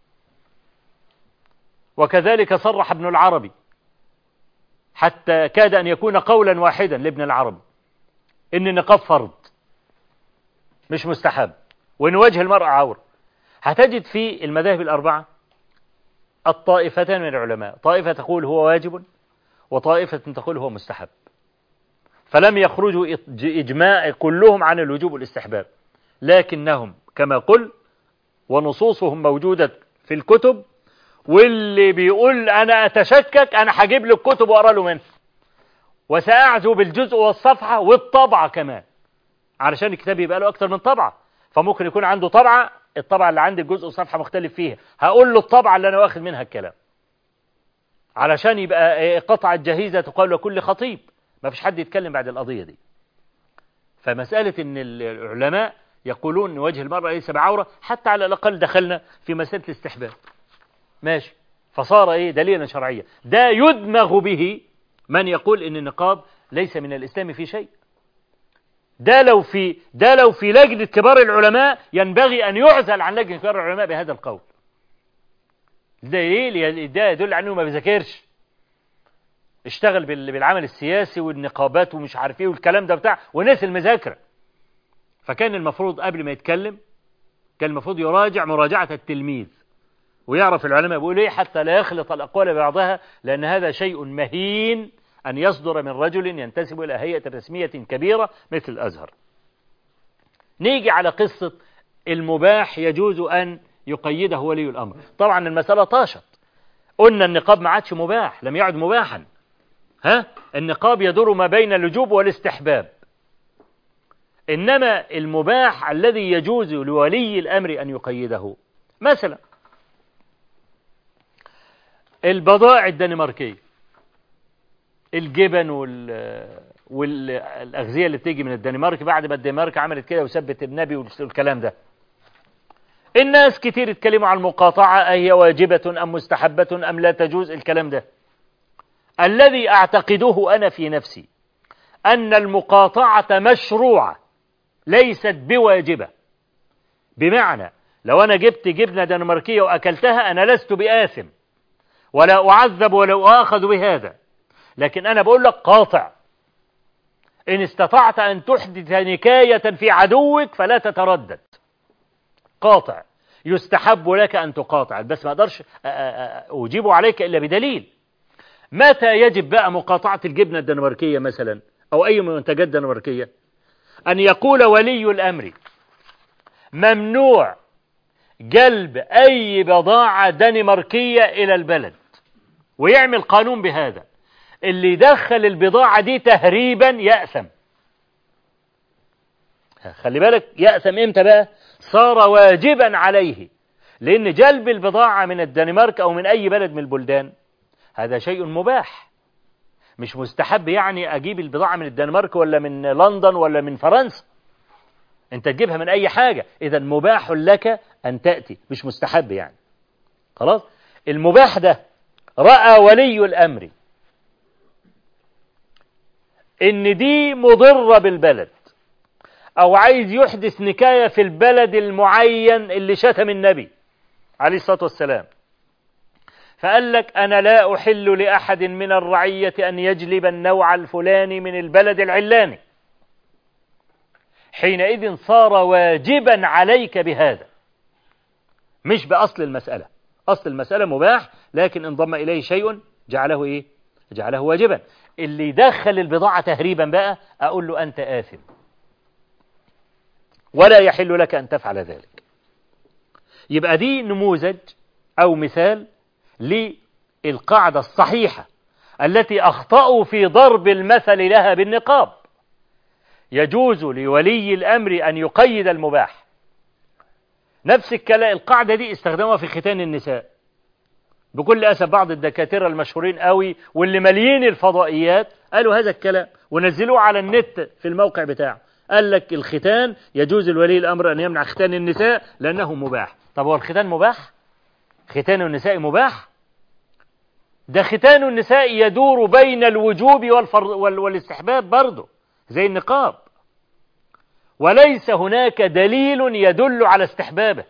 S3: وكذلك صرح ابن العربي حتى كاد أن يكون قولا واحدا لابن العربي إن النقاب فرض مش مستحب، وإن وجه المرأة عورة. هتجد في المذاهب الأربعة الطائفتان من العلماء، طائفة تقول هو واجب وطائفة تقول هو مستحب، فلم يخرجوا إجماع كلهم عن الوجوب والاستحباب، لكنهم كما قل ونصوصهم موجودة في الكتب، واللي بيقول أنا أتشكك أنا هجيب له الكتب وأقرأ له منها، وسأعزو بالجزء والصفحة والطبعة كمان، علشان الكتاب يبقى له أكتر من طبعة، فممكن يكون عنده طبعة، الطبعة اللي عندي الجزء والصفحة مختلف فيها، هقول له الطبعة اللي أنا واخد منها الكلام، علشان يبقى قطع الجهيزة تقال لكل خطيب، ما فيش حد يتكلم بعد القضية دي. فمسألة إن العلماء يقولون إن وجه المرأة ليس بعورة، حتى على الأقل دخلنا في مسألة الاستحباب، ماشي، فصار دليلا شرعيا. ده يدمغ به من يقول إن النقاب ليس من الإسلام في شيء. ده لو في لجنة كبار العلماء ينبغي أن يعزل عن لجنة كبار العلماء بهذا القول. ده ده يدل على أنه ما بيذاكرش، اشتغل بالعمل السياسي والنقابات ومش عارف ايه والكلام ده بتاع، ونسي المذاكرة. فكان المفروض قبل ما يتكلم كان المفروض يراجع مراجعة التلميذ، ويعرف العلماء بيقول ايه حتى لا يخلط الأقوال ببعضها، لأن هذا شيء مهين أن يصدر من رجل ينتسب إلى هيئة رسمية كبيرة مثل الأزهر. نيجي على قصة المباح يجوز أن يقيده ولي الأمر. طبعا المسألة طاشت، قلنا النقاب ما عادش مباح، لم يعد مباحا. النقاب يدور ما بين الوجوب والاستحباب، إنما المباح الذي يجوز لولي الأمر أن يقيده، مثلا البضائع الدنماركية، الجبن والأغذية اللي بتيجي من الدنمارك بعد ما الدنمارك عملت كده وثبت النبي والكلام ده. الناس كتير اتكلموا عن المقاطعة، أهي واجبة أم مستحبة أم لا تجوز، الكلام ده. الذي أعتقده أنا في نفسي أن المقاطعة مشروعة ليست بواجبة، بمعنى لو أنا جبت جبنة دنماركية وأكلتها أنا لست بآثم ولا أعذب ولا أؤاخذ بهذا، لكن أنا بقول لك قاطع. إن استطعت أن تحدث نكاية في عدوك فلا تتردد، قاطع، يستحب لك أن تقاطع، بس ما أقدرش أجيب عليك إلا بدليل. متى يجب بقى مقاطعة الجبنة الدنماركية مثلا أو أي منتجات دنماركية؟ أن يقول ولي الأمر ممنوع جلب أي بضاعة دنماركية إلى البلد، ويعمل قانون بهذا. اللي دخل البضاعة دي تهريبا يأثم. خلي بالك، يأثم إمتى بقى؟ صار واجبا عليه، لأن جلب البضاعة من الدنمارك أو من أي بلد من البلدان هذا شيء مباح، مش مستحب. يعني أجيب البضاعة من الدنمارك ولا من لندن ولا من فرنسا، أنت تجيبها من أي حاجة، إذا مباح لك أن تأتي، مش مستحب يعني. خلاص، المباح ده رأى ولي الأمر إن دي مضرة بالبلد، أو عايز يحدث نكاية في البلد المعين اللي شتم النبي عليه الصلاة والسلام، فقال لك أنا لا أحل لأحد من الرعية أن يجلب النوع الفلاني من البلد العلاني، حينئذ صار واجبا عليك بهذا، مش بأصل المسألة. أصل المسألة مباح، لكن انضم إليه شيء جعله إيه؟ جعله واجبا. اللي يدخل البضاعة تهريبا بقى أقول له أنت آثم ولا يحل لك أن تفعل ذلك. يبقى دي نموذج أو مثال للقاعدة الصحيحة التي أخطأوا في ضرب المثل لها بالنقاب. يجوز لولي الأمر أن يقيد المباح. نفس الكلام القاعدة دي استخدموها في ختان النساء. بكل أسف بعض الدكاترة المشهورين قوي واللي مليين الفضائيات قالوا هذا الكلام ونزلوه على النت في الموقع بتاعه، قال لك الختان يجوز لولي الأمر أن يمنع ختان النساء لأنه مباح. طب هو الختان مباح؟ ختان النساء مباح؟ ده ختان النساء يدور بين الوجوب والاستحباب برضه زي النقاب. وليس هناك دليل يدل على استحبابه،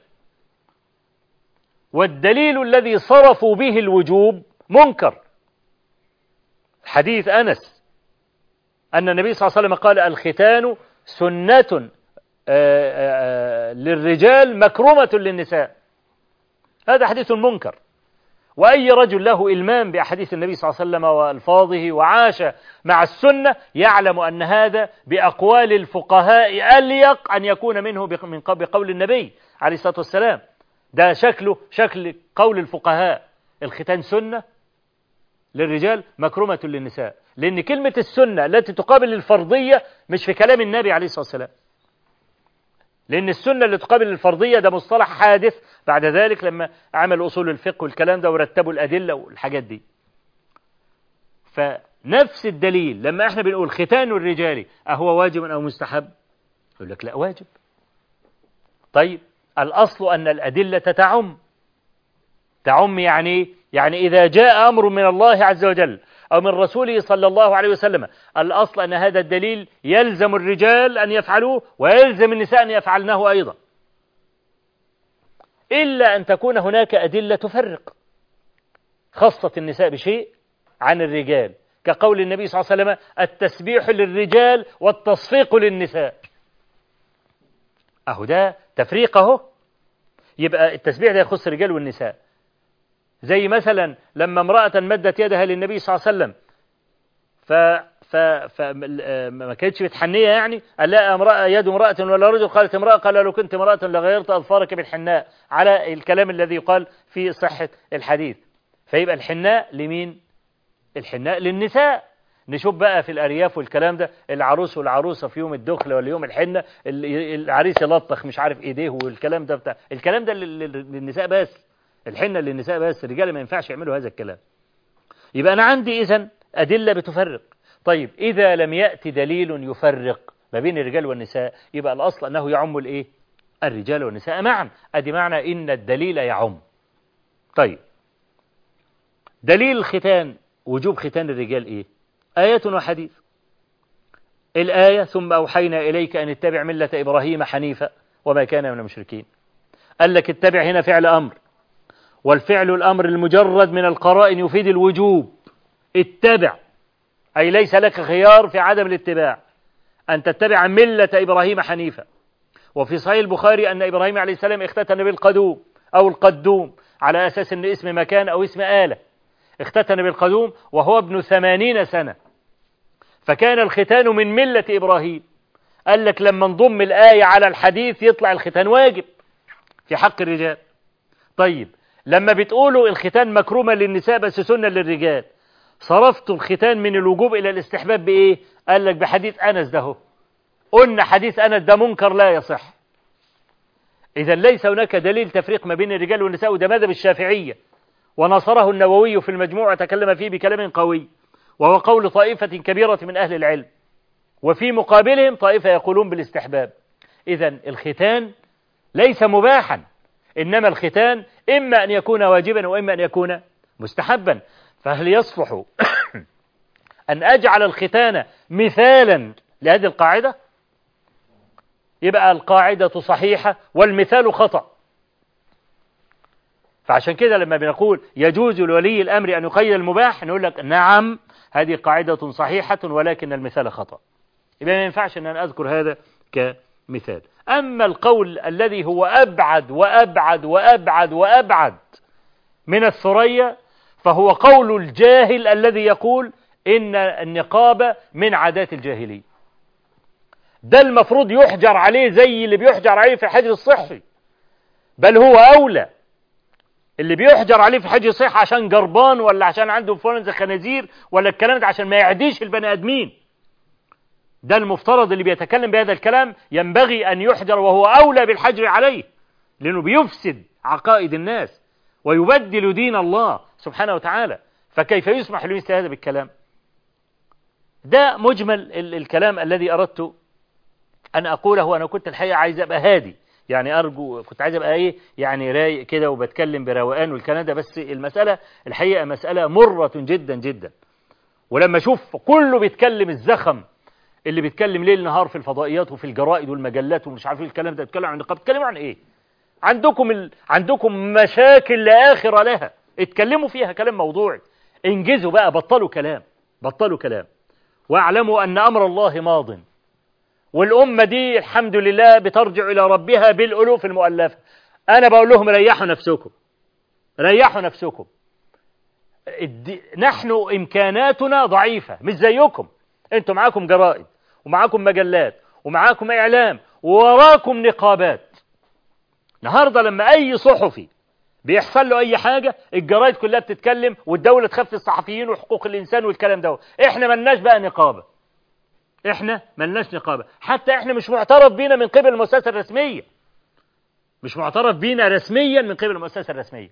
S3: والدليل الذي صرفوا به الوجوب منكر. حديث أنس أن النبي صلى الله عليه وسلم قال الختان سنة للرجال مكرمة للنساء، هذا حديث منكر. وأي رجل له إلمام بأحاديث النبي صلى الله عليه وسلم وألفاظه وعاش مع السنة يعلم أن هذا بأقوال الفقهاء أليق أن يكون منه بقول النبي عليه الصلاة والسلام. ده شكل قول الفقهاء، الختان سنة للرجال مكرمة للنساء، لأن كلمة السنة التي تقابل الفرضية مش في كلام النبي عليه الصلاة والسلام، لأن السنة اللي تقابل الفرضية ده مصطلح حادث بعد ذلك لما عمل أصول الفقه والكلام ده ورتبوا الأدلة والحاجات دي. فنفس الدليل لما احنا بنقول ختان الرجال أهو واجب أو مستحب، يقول لك لا واجب. طيب الأصل أن الأدلة تعم يعني إذا جاء أمر من الله عز وجل أو من رسوله صلى الله عليه وسلم، الأصل أن هذا الدليل يلزم الرجال أن يفعلوه ويلزم النساء أن يفعلنه أيضا، إلا أن تكون هناك أدلة تفرق، خاصة النساء بشيء عن الرجال، كقول النبي صلى الله عليه وسلم التسبيح للرجال والتصفيق للنساء. أهو ده تفريق أهو، يبقى التسبيح ده يخص الرجال والنساء. زي مثلا لما امرأة مدت يدها للنبي صلى الله عليه وسلم فما كانتش متحنية، يعني قال لا امرأة يد امرأة ولا رجل، قالت امرأة، قال لو كنت امرأة لغيرت أظفارك بالحناء، على الكلام الذي يقال في صحة الحديث. فيبقى الحناء لمين؟ الحناء للنساء. نشوف بقى في الأرياف والكلام ده العروس والعروسة في يوم الدخلة ولا يوم الحنة العريس يلطخ مش عارف ايديه والكلام ده بتاع الكلام ده للنساء بس، الحنة للنساء بس، الرجال ما ينفعش يعملوا هذا الكلام. يبقى أنا عندي إذن أدلة بتفرق. طيب إذا لم يأتي دليل يفرق ما بين الرجال والنساء، يبقى الأصل أنه يعم الإيه؟ الرجال والنساء معا. أدي معنى إن الدليل يعم. طيب دليل الختان، وجوب ختان الرجال إيه؟ آية وحديث. الآية ثم أوحينا إليك أن اتبع ملة إبراهيم حنيفا وما كان من المشركين. قال لك اتبع هنا فعل أمر، والفعل الأمر المجرد من القرائن يفيد الوجوب. اتبع أي ليس لك خيار في عدم الاتباع، أن تتبع ملة إبراهيم حنيفا. وفي صحيح البخاري أن إبراهيم عليه السلام اختتن بالقدوم أو القدوم على أساس أن اسم مكان أو اسم آلة، اختتن بالقدوم وهو ابن 80 سنة، فكان الختان من ملة إبراهيم. قال لك لما نضم الآية على الحديث يطلع الختان واجب في حق الرجال. طيب لما بتقولوا الختان مكرومة للنساء بس سنة للرجال، صرفتوا الختان من الوجوب إلى الاستحباب بإيه؟ قال لك بحديث أنس ده. قلنا حديث أنس ده منكر لا يصح. إذا ليس هناك دليل تفريق ما بين الرجال والنساء، وده مذهب الشافعية ونصره النووي في المجموع وتكلم فيه بكلام قوي، وهو قول طائفة كبيرة من أهل العلم، وفي مقابلهم طائفة يقولون بالاستحباب. إذا الختان ليس مباحا، إنما الختان إما أن يكون واجبا وإما أن يكون مستحبا. فهل يصلح أن أجعل الختان مثالا لهذه القاعدة؟ يبقى القاعدة صحيحة والمثال خطأ. فعشان كده لما بنقول يجوز لولي الأمر أن يقيد المباح، نقول لك نعم هذه قاعدة صحيحة ولكن المثال خطأ. يبقى ما ينفعش أن أنا أذكر هذا كمثال. أما القول الذي هو أبعد وأبعد وأبعد وأبعد من الثريا، فهو قول الجاهل الذي يقول إن النقاب من عادات الجاهلية. ده المفروض يحجر عليه زي اللي بيحجر عليه في الحجر الصحي، بل هو أولى. اللي بيحجر عليه في حجر صحي عشان جربان ولا عشان عنده انفلونزا خنازير ولا الكلام ده عشان ما يعديش البني آدمين، ده المفترض اللي بيتكلم بهذا الكلام ينبغي أن يحجر، وهو أولى بالحجر عليه، لأنه بيفسد عقائد الناس ويبدل دين الله سبحانه وتعالى. فكيف يسمح لمثل هذا بالكلام؟ ده مجمل الكلام الذي أردت أن أقوله. أنا كنت الحقيقة عايز أبقى هادي، يعني أرجو كنت عايز أبقى إيه يعني رايق كده وبتكلم بروقان والكلام ده، بس المسألة الحقيقة مسألة مرة جدا جدا. ولما أشوف كله بيتكلم الزخم اللي بيتكلم ليل نهار في الفضائيات وفي الجرائد والمجلات ومش عارف الكلام ده، بيتكلم عن النقاب، بيتكلموا عن ايه؟ عندكم مشاكل لا آخر لها، اتكلموا فيها كلام موضوعي. انجزوا بقى، بطلوا كلام واعلموا أن أمر الله ماض، والأمة دي الحمد لله بترجع إلى ربها بالألوف المؤلفة. أنا بقول لهم ريحوا نفسكم. نحن إمكاناتنا ضعيفة مش زيكم. أنتم معاكم جرائد ومعاكم مجلات ومعاكم إعلام ووراكم نقابات. النهاردة لما أي صحفي بيحصل له أي حاجة الجرائد كلها بتتكلم والدولة تخفي الصحفيين وحقوق الإنسان والكلام ده. إحنا ملناش بقى نقابة، حتى إحنا مش معترف بينا من قبل المؤسسة الرسمية، مش معترف بينا رسميا من قبل المؤسسة الرسمية.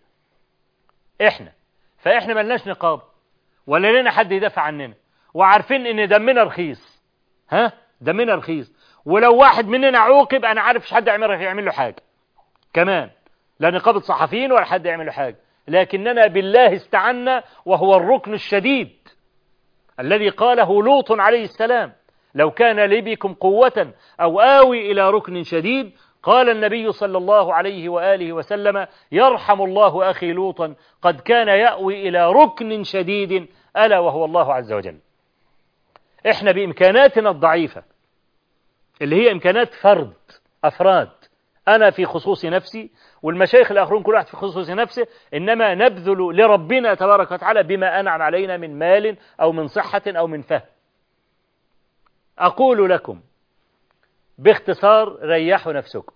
S3: فإحنا ملناش نقابة ولا لنا حد يدافع عننا، وعارفين إن دمنا رخيص. دمنا رخيص، ولو واحد مننا عوقب أنا عارف مش حد يعمل له حاجة كمان، لا نقابة صحفيين ولا حد يعمل له حاجة. لكننا بالله استعنا، وهو الركن الشديد الذي قاله لوط عليه السلام: لو كان لي بكم قوة أو آوي إلى ركن شديد. قال النبي صلى الله عليه وآله وسلم: يرحم الله أخي لوطا، قد كان يأوي إلى ركن شديد ألا وهو الله عز وجل. إحنا بإمكاناتنا الضعيفة اللي هي إمكانات أفراد، أنا في خصوص نفسي والمشايخ الآخرون كل واحد في خصوص نفسه، إنما نبذل لربنا تبارك وتعالى بما أنعم علينا من مال أو من صحة أو من فهم. أقول لكم باختصار: ريحوا نفسكم.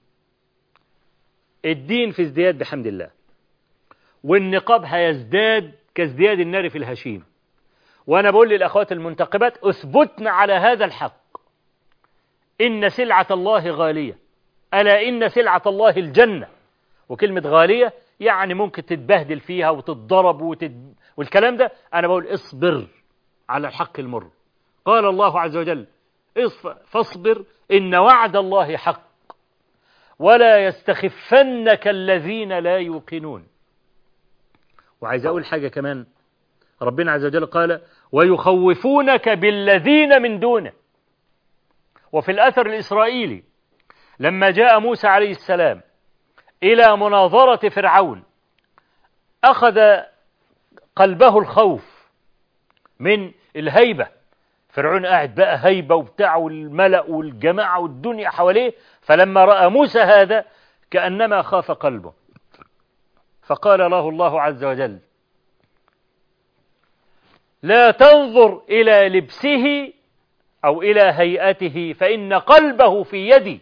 S3: الدين في ازدياد بحمد الله، والنقاب هيزداد كازدياد النار في الهشيم. وأنا بقول للأخوات المنتقبات: أثبتنا على هذا الحق. إن سلعة الله غالية، ألا إن سلعة الله الجنة. وكلمة غالية يعني ممكن تتبهدل فيها وتتضرب والكلام ده. أنا بقول اصبر على الحق المر. قال الله عز وجل: فاصبر إن وعد الله حق ولا يستخفنك الذين لا يوقنون. وعايز أقول حاجة كمان، ربنا عز وجل قال: ويخوفونك بالذين من دونه. وفي الأثر الإسرائيلي لما جاء موسى عليه السلام إلى مناظرة فرعون أخذ قلبه الخوف من الهيبة. فرعون قاعد بقى هيبة وبتاع والملأ والجماعة والدنيا حواليه، فلما رأى موسى هذا كأنما خاف قلبه، فقال له الله عز وجل: لا تنظر إلى لبسه أو إلى هيئته فإن قلبه في يدي.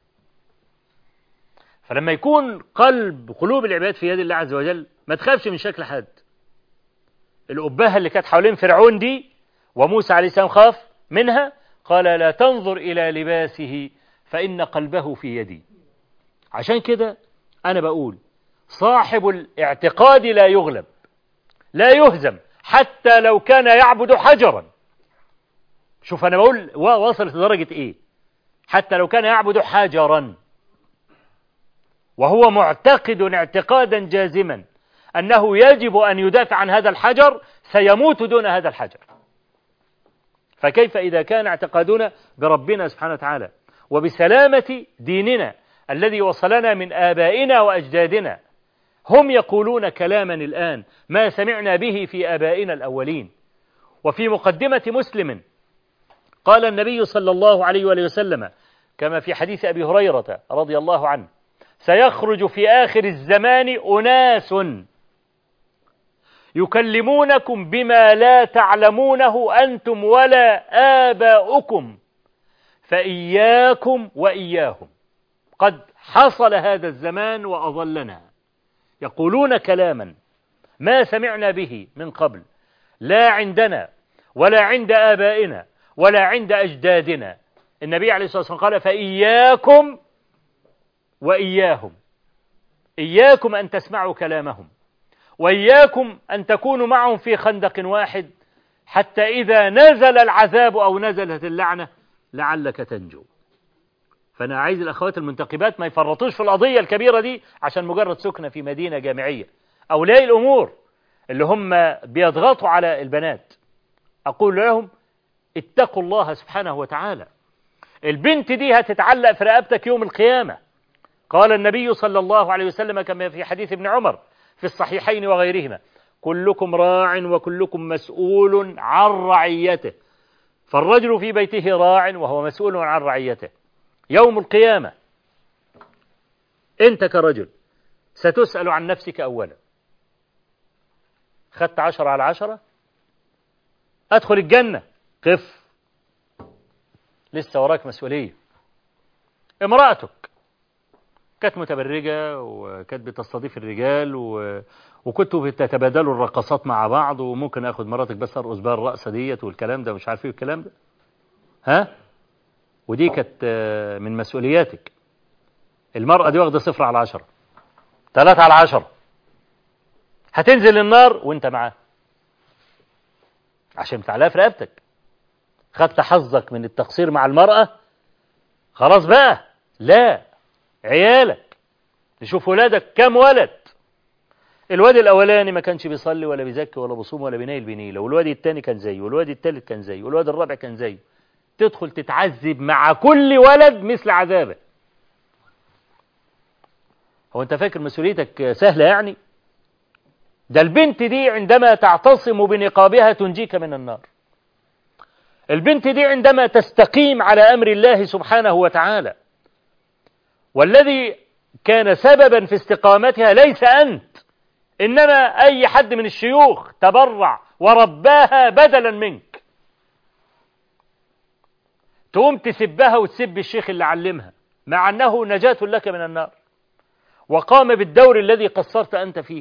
S3: فلما يكون قلوب العباد في يد الله عز وجل ما تخافش من شكل حد. الأبهة اللي كانت حوالين فرعون دي وموسى عليه السلام خاف منها، قال: لا تنظر إلى لباسه فإن قلبه في يدي. عشان كده أنا بقول: صاحب الاعتقاد لا يغلب، لا يهزم، حتى لو كان يعبد حجرا. شوف أنا بقول وصلت لدرجة إيه؟ حتى لو كان يعبد حجرا وهو معتقد اعتقادا جازما أنه يجب أن يدافع عن هذا الحجر، سيموت دون هذا الحجر. فكيف إذا كان اعتقادنا بربنا سبحانه وتعالى وبسلامة ديننا الذي وصلنا من آبائنا وأجدادنا؟ هم يقولون كلاما الآن ما سمعنا به في آبائنا الأولين. وفي مقدمة مسلم قال النبي صلى الله عليه وآله وسلم كما في حديث أبي هريرة رضي الله عنه: سيخرج في آخر الزمان أناس يكلمونكم بما لا تعلمونه أنتم ولا آباؤكم، فإياكم وإياهم. قد حصل هذا الزمان وأظلنا، يقولون كلاما ما سمعنا به من قبل، لا عندنا ولا عند آبائنا ولا عند أجدادنا. النبي عليه الصلاة والسلام قال: فإياكم وإياهم. إياكم أن تسمعوا كلامهم، وإياكم أن تكونوا معهم في خندق واحد، حتى إذا نزل العذاب أو نزلت اللعنة لعلك تنجو. فأنا عايز الأخوات المنتقبات ما يفرطوش في القضية الكبيرة دي عشان مجرد سكنة في مدينة جامعية. أولياء الأمور اللي هم بيضغطوا على البنات أقول لهم: اتقوا الله سبحانه وتعالى. البنت دي هتتعلق في رقبتك يوم القيامة. قال النبي صلى الله عليه وسلم كما في حديث ابن عمر في الصحيحين وغيرهما: كلكم راع وكلكم مسؤول عن رعيته. فالرجل في بيته راع وهو مسؤول عن رعيته. يوم القيامة أنت كرجل ستسأل عن نفسك أولا. خدت 10/10 أدخل الجنة، قف، لسه وراك مسؤولية. امرأتك كانت متبرجة وكانت بتستضيف الرجال وكنتوا بتتبادلوا الرقصات مع بعض، وممكن اخد مراتك بس ارقص بها الرقصة ديت والكلام ده مش عارف ايه الكلام ده، ها؟ ودي كانت من مسؤولياتك. المرأة دي واخدة 0/10، 3/10. هتنزل النار وانت معاه عشان بتعلقها في رقبتك. خدت حظك من التقصير مع المرأة، خلاص بقى. لا، عيالك، نشوف ولادك كم ولد. الواد الأولاني ما كانش بيصلي ولا بيزكي ولا بيصوم ولا بينيل بنيلة، والواد التاني كان زيه، والواد التالت كان زيه، والواد الرابع كان زيه. تدخل تتعذب مع كل ولد مثل عذابه. هو أنت فاكر مسؤوليتك سهلة يعني؟ ده البنت دي عندما تعتصم بنقابها تنجيك من النار. البنت دي عندما تستقيم على أمر الله سبحانه وتعالى، والذي كان سببا في استقامتها ليس أنت، إنما أي حد من الشيوخ تبرع ورباها بدلا منك، تقوم تسبها وتسب الشيخ اللي علمها مع أنه نجاة لك من النار وقام بالدور الذي قصرت أنت فيه.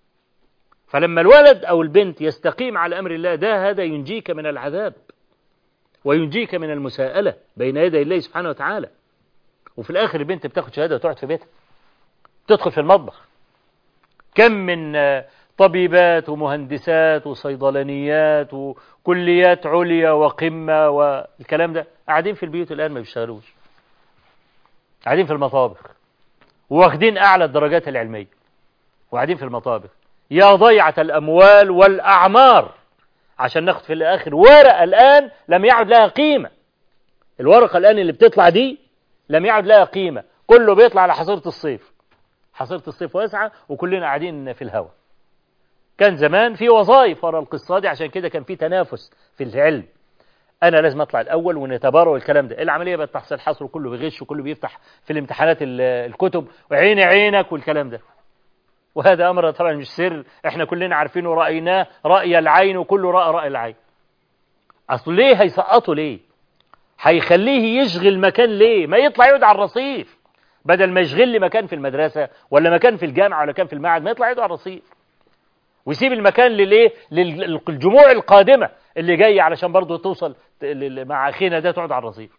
S3: فلما الولد أو البنت يستقيم على أمر الله هذا ينجيك من العذاب وينجيك من المساءلة بين يدي الله سبحانه وتعالى. وفي الآخر البنت بتاخد شهادة وتقعد في بيتها، تدخل في المطبخ. كم من طبيبات ومهندسات وصيدلانيات وكليات عليا وقمة والكلام ده قاعدين في البيوت الآن ما بيشتغلوش، قاعدين في المطابخ واخدين أعلى الدرجات العلمية وقاعدين في المطابخ. يا ضيعة الأموال والأعمار عشان ناخد في الآخر ورقة الآن لم يعد لها قيمة. الورقة الآن اللي بتطلع دي لم يعد لها قيمة، كله بيطلع على حصيرة الصيف. حصيرة الصيف واسعة وكلنا قاعدين في الهواء. كان زمان في وظائف ورا القصة دي، عشان كده كان في تنافس في العلم. أنا لازم أطلع الأول ونتبارى والكلام ده. العملية بقت تحصيل حصر وكله بيغش وكله بيفتح في الامتحانات الكتب وعيني عينك والكلام ده. وهذا أمر طبعا مش سر، احنا كلنا عارفينه ورأيناه رأي العين، وكله رأى العين. أصل ليه هيسقطوا؟ ليه هيخليه يشغل مكان؟ ليه ما يطلع يقعد على الرصيف بدل ما يشغل لي مكان في المدرسة ولا مكان في الجامعة ولا مكان في المعهد؟ ما يطلع يقعد على الرصيف ويسيب المكان للجموع القادمة اللي جاية علشان برضه توصل مع أخينا ده تقعد على الرصيف.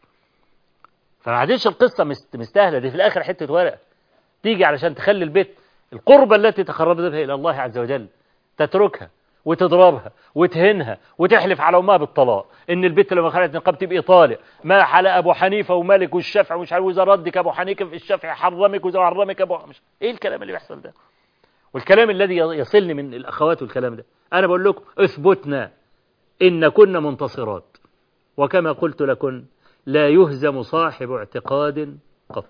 S3: فما عادش القصة مستاهلة. دي في الآخر حتة ورقة تيجي علشان تخلي البيت القربة التي تقربت بها إلى الله عز وجل تتركها وتضربها وتهنها وتحلف على أمها بالطلاق، إن البيت لما خلت نقاب تبقى طالق، ما حلق أبو حنيفة ومالك والشافعي ومش عارف، وإذا ردك أبو حنيفة في الشافعي حرمك وإذا حرمك مش إيه الكلام اللي بيحصل ده؟ والكلام الذي يصلني من الأخوات والكلام ده. أنا بقول لكم اثبتنا إن كنا منتصرات، وكما قلت لكم لا يهزم صاحب اعتقاد قط.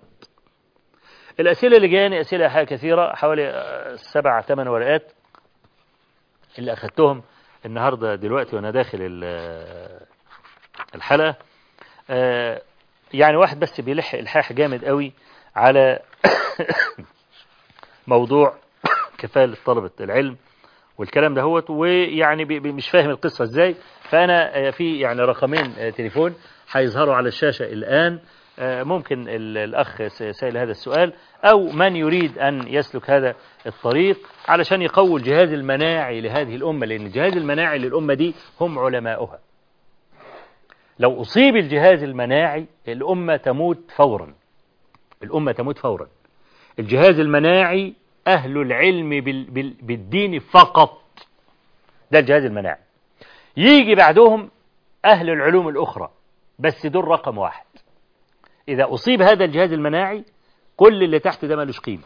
S3: الأسئلة اللي جاني أسئلة كثيرة، حوالي 7-8 ورقات اللي أخذتهم النهاردة دلوقتي وأنا داخل الحلقة. يعني واحد بس بيلح إلحاح جامد قوي على موضوع كفالة طلبة العلم والكلام ده هوت، ويعني مش فاهم القصة ازاي. فأنا في يعني رقمين تليفون هيظهروا على الشاشة الآن. ممكن الأخ سائل هذا السؤال أو من يريد أن يسلك هذا الطريق علشان يقوي الجهاز المناعي لهذه الأمة، لأن الجهاز المناعي للأمة دي هم علماؤها. لو أصيب الجهاز المناعي الأمة تموت فورا، الأمة تموت فورا. الجهاز المناعي أهل العلم بالدين فقط، ده الجهاز المناعي. يجي بعدهم أهل العلوم الأخرى، بس دول رقم واحد. إذا أصيب هذا الجهاز المناعي كل اللي تحت ده ملوش قيمة.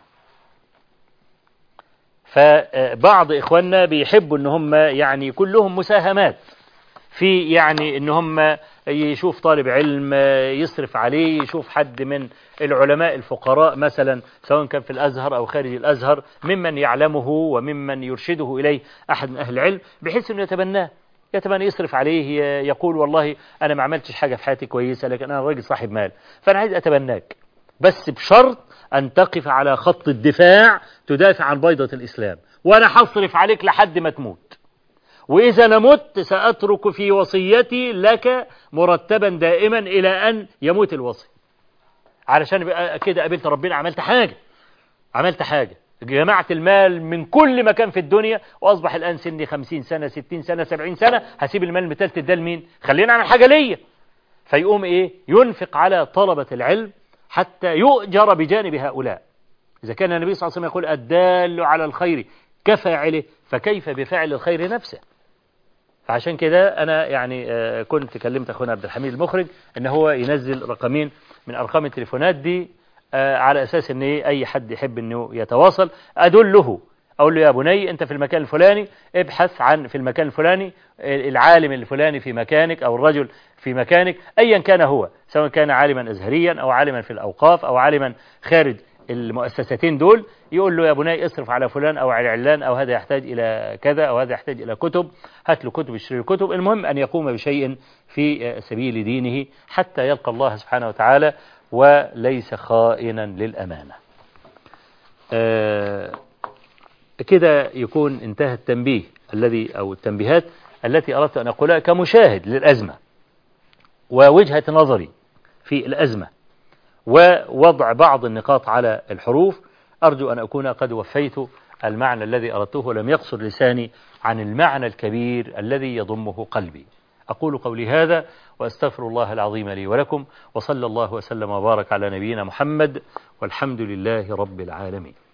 S3: فبعض إخواننا بيحبوا إن هم يعني كلهم مساهمات في يعني ان هم يشوف طالب علم يصرف عليه، يشوف حد من العلماء الفقراء مثلا سواء كان في الأزهر أو خارج الأزهر ممن يعلمه وممن يرشده إليه أحد من أهل العلم، بحيث أنه يتبنى يصرف عليه، يقول والله أنا ما عملتش حاجة في حياتي كويسة لكن أنا راجل صاحب مال فأنا عايز أتبناك، بس بشرط أن تقف على خط الدفاع تدافع عن بيضة الإسلام، وأنا هصرف عليك لحد ما تموت، وإذا أنا مت سأترك في وصيتي لك مرتبا دائما إلى أن يموت الوصي، علشان كده قابلت ربنا، عملت حاجة جمعت المال من كل مكان في الدنيا، وأصبح الآن سني 50 سنة 60 سنة 70 سنة، هسيب المال المتلت ده لمين؟ خلينا أعمل حاجة ليا. فيقوم إيه؟ ينفق على طلبة العلم حتى يؤجر بجانب هؤلاء. إذا كان النبي صلى الله عليه وسلم يقول الدال على الخير كفاعله، فكيف بفعل الخير نفسه؟ فعشان كده أنا يعني كنت كلمت أخونا عبد الحميد المخرج إن هو ينزل رقمين من أرقام التليفونات دي على أساس إن أي حد يحب إنه يتواصل أدله، أقول له يا بني أنت في المكان الفلاني ابحث عن في المكان الفلاني العالم الفلاني في مكانك أو الرجل في مكانك أيا كان هو، سواء كان عالما أزهريا أو عالما في الأوقاف أو عالما خارج المؤسستين دول، يقول له يا بني اصرف على فلان أو على علان أو هذا يحتاج إلى كذا أو هذا يحتاج إلى كتب، هات له كتب اشتري كتب، المهم أن يقوم بشيء في سبيل دينه حتى يلقى الله سبحانه وتعالى وليس خائنا للأمانة. كده يكون انتهى التنبيه الذي أو التنبيهات التي أردت أن أقولها كمشاهد للأزمة ووجهة نظري في الأزمة ووضع بعض النقاط على الحروف. أرجو أن أكون قد وفيت المعنى الذي أردته ولم يقصر لساني عن المعنى الكبير الذي يضمه قلبي. أقول قولي هذا وأستغفر الله العظيم لي ولكم، وصلى الله وسلم وبارك على نبينا محمد، والحمد لله رب العالمين.